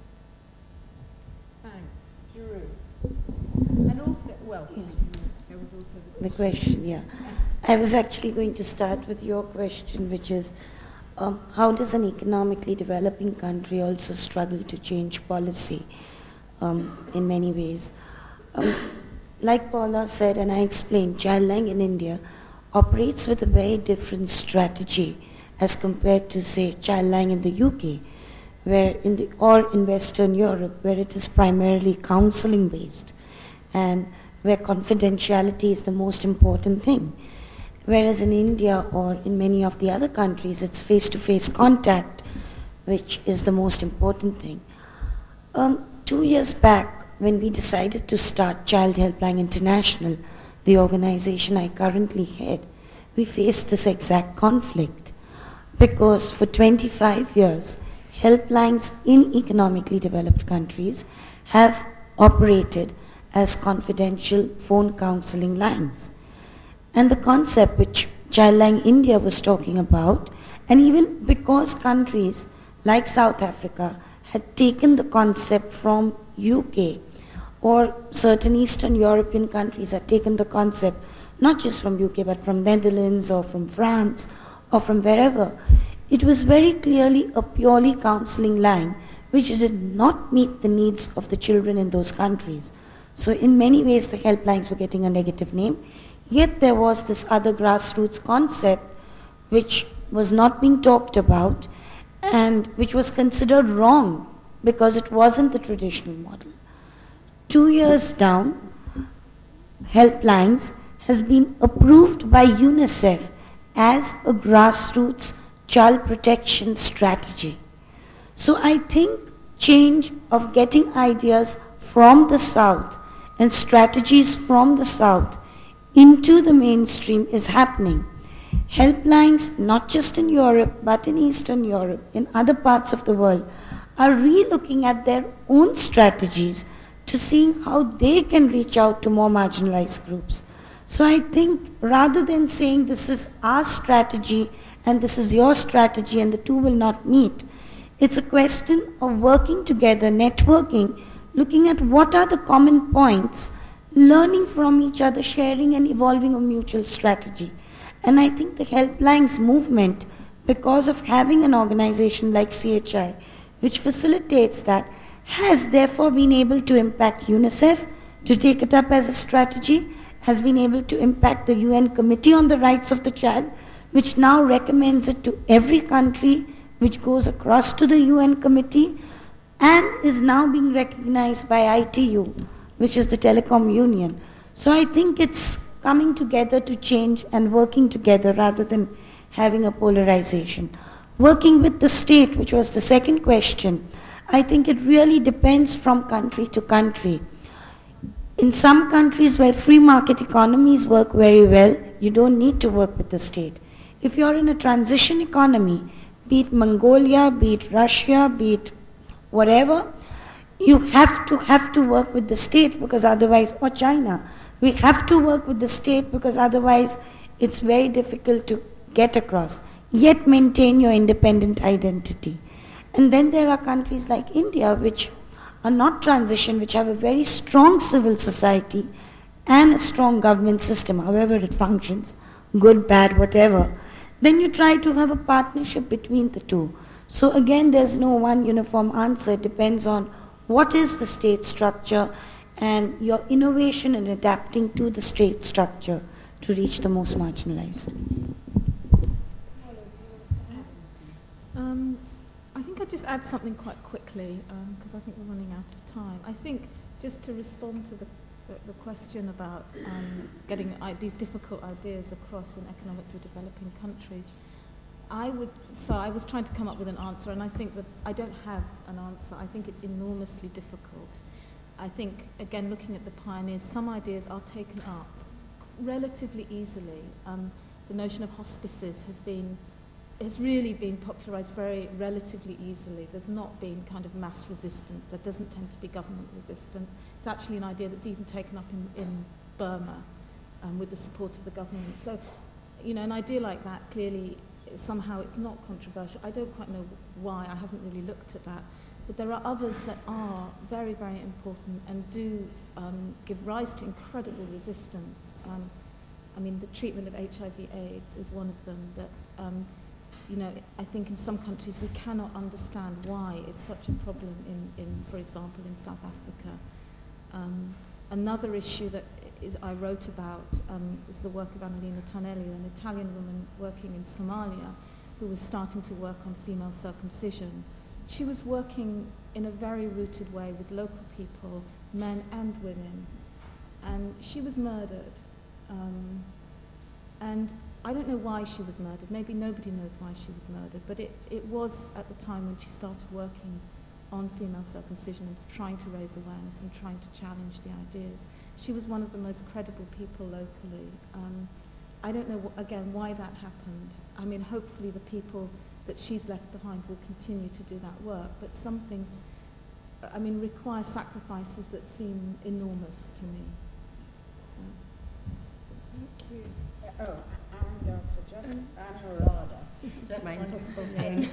S1: Thanks. Jeroen. And also, well,
S4: Yeah.
S1: there was also the
S4: The question, yeah. I was actually going to start with your question, which is, um, how does an economically developing country also struggle to change policy um, in many ways? Um, like Paula said, and I explained, Childline in India operates with a very different strategy as compared to, say, Childline in the U K, where in the, or in Western Europe, where it is primarily counseling based and where confidentiality is the most important thing. Whereas in India or in many of the other countries, it's face-to-face contact, which is the most important thing. Um, two years back, when we decided to start Child Helpline International, the organization I currently head, we faced this exact conflict. Because for twenty-five years, helplines in economically developed countries have operated as confidential phone counseling lines. And the concept which Childline India was talking about, and even because countries like South Africa had taken the concept from U K, or certain Eastern European countries had taken the concept, not just from U K, but from Netherlands or from France or from wherever, it was very clearly a purely counseling line which did not meet the needs of the children in those countries. So in many ways the helplines were getting a negative name, yet there was this other grassroots concept which was not being talked about and which was considered wrong because it wasn't the traditional model. Two years down, helplines has been approved by UNICEF as a grassroots child protection strategy. So I think change of getting ideas from the South and strategies from the South into the mainstream is happening. Helplines, not just in Europe, but in Eastern Europe, in other parts of the world, are re-looking at their own strategies to seeing how they can reach out to more marginalized groups. So I think rather than saying this is our strategy and this is your strategy and the two will not meet, it's a question of working together, networking, looking at what are the common points, learning from each other, sharing and evolving a mutual strategy. And I think the Helplines movement, because of having an organization like C H I, which facilitates that, has therefore been able to impact UNICEF to take it up as a strategy, has been able to impact the U N Committee on the Rights of the Child, which now recommends it to every country, which goes across to the U N Committee, and is now being recognized by I T U, which is the Telecom Union. So I think it's coming together to change and working together rather than having a polarization. Working with the state, which was the second question, I think it really depends from country to country. In some countries where free market economies work very well, you don't need to work with the state. If you're in a transition economy, be it Mongolia, be it Russia, be it whatever, you have to have to work with the state because otherwise, or China, we have to work with the state because otherwise it's very difficult to get across, yet maintain your independent identity. And then there are countries like India which are not transition, which have a very strong civil society and a strong government system, however it functions, good, bad, whatever. Then you try to have a partnership between the two. So again, there's no one uniform answer. It depends on what is the state structure and your innovation in adapting to the state structure to reach the most marginalized.
S5: Um, I think I'd just add something quite quickly, because um, I think we're running out of time. I think just to respond to the, the, the question about um, getting I- these difficult ideas across in economically developing countries, I would, so I was trying to come up with an answer, and I think that I don't have an answer. I think it's enormously difficult. I think, again, looking at the pioneers, some ideas are taken up relatively easily. Um, the notion of hospices has been, has really been popularized very relatively easily. There's not been kind of mass resistance. There doesn't tend to be government resistance. It's actually an idea that's even taken up in, in Burma um, with the support of the government. So, you know, an idea like that, clearly, somehow it's not controversial. I don't quite know why. I haven't really looked at that. But there are others that are very, very important and do um, give rise to incredible resistance. Um, I mean, the treatment of H I V AIDS is one of them that, um, you know, I think in some countries we cannot understand why it's such a problem in, in for example, in South Africa. Um, another issue that is, I wrote about um, is the work of Annalena Tonelli, an Italian woman working in Somalia who was starting to work on female circumcision. She was working in a very rooted way with local people, men and women, and she was murdered. Um, and I don't know why she was murdered. Maybe nobody knows why she was murdered, but it, it was at the time when she started working on female circumcision and trying to raise awareness and trying to challenge the ideas. She was one of the most credible people locally. Um, I don't know, wh- again, why that happened. I mean, hopefully the people that she's left behind will continue to do that work, but some things, I mean, require sacrifices that seem enormous to me. So.
S1: Thank you. Uh, oh, and also just Anna Rada. Just
S2: My
S1: want to
S2: impossible
S1: say
S2: name.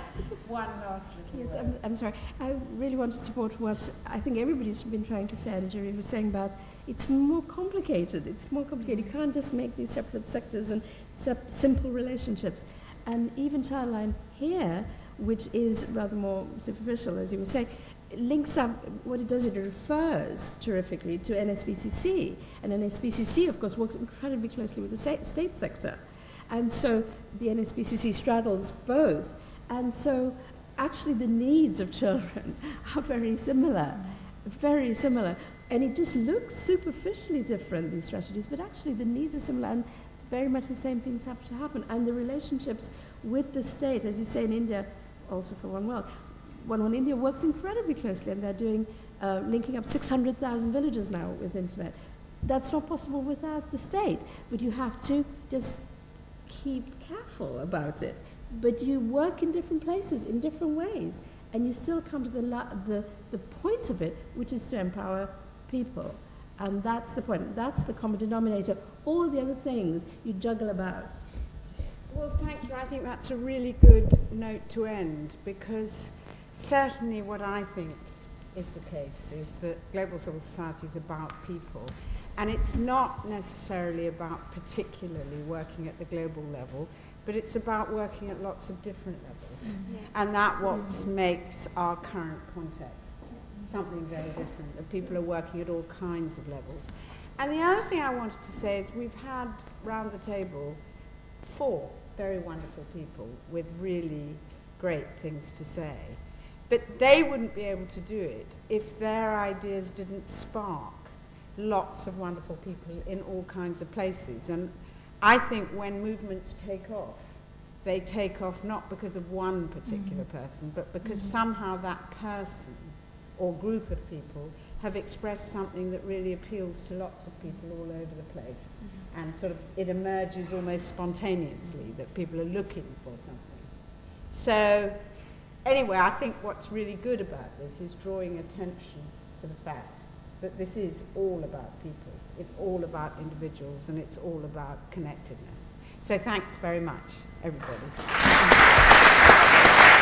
S1: one last little
S2: Yes,
S1: word.
S2: I'm, I'm sorry. I really want to support what I think everybody's been trying to say, and Jerry was saying about it's more complicated. It's more complicated. You can't just make these separate sectors and sep- simple relationships. And even Childline here, which is rather more superficial, as you were saying, links up, what it does, it refers terrifically to N S B C C. And N S B C C, of course, works incredibly closely with the sa- state sector. And so the N S B C C straddles both. And so actually the needs of children are very similar, very similar. And it just looks superficially different, these strategies, but actually the needs are similar, and very much the same things have to happen. And the relationships with the state, as you say in India, also for One World, One World India works incredibly closely, and they're doing, uh, linking up six hundred thousand villages now with internet. That's not possible without the state, but you have to just keep careful about it. But you work in different places, in different ways, and you still come to the, la- the, the point of it, which is to empower people. And that's the point. That's the common denominator. All the other things you juggle about.
S1: Well, thank you. I think that's a really good note to end, because certainly what I think is the case is that global civil society is about people. And it's not necessarily about particularly working at the global level, but it's about working at lots of different levels. Mm-hmm. And that what mm-hmm. makes our current context something very different, that people are working at all kinds of levels. And the other thing I wanted to say is we've had round the table four very wonderful people with really great things to say, but they wouldn't be able to do it if their ideas didn't spark lots of wonderful people in all kinds of places. And I think when movements take off, they take off not because of one particular mm-hmm. person, but because mm-hmm. somehow that person or group of people have expressed something that really appeals to lots of people all over the place. Mm-hmm. And sort of it emerges almost spontaneously that people are looking for something. So anyway, I think what's really good about this is drawing attention to the fact that this is all about people. It's all about individuals, and it's all about connectedness. So thanks very much, everybody.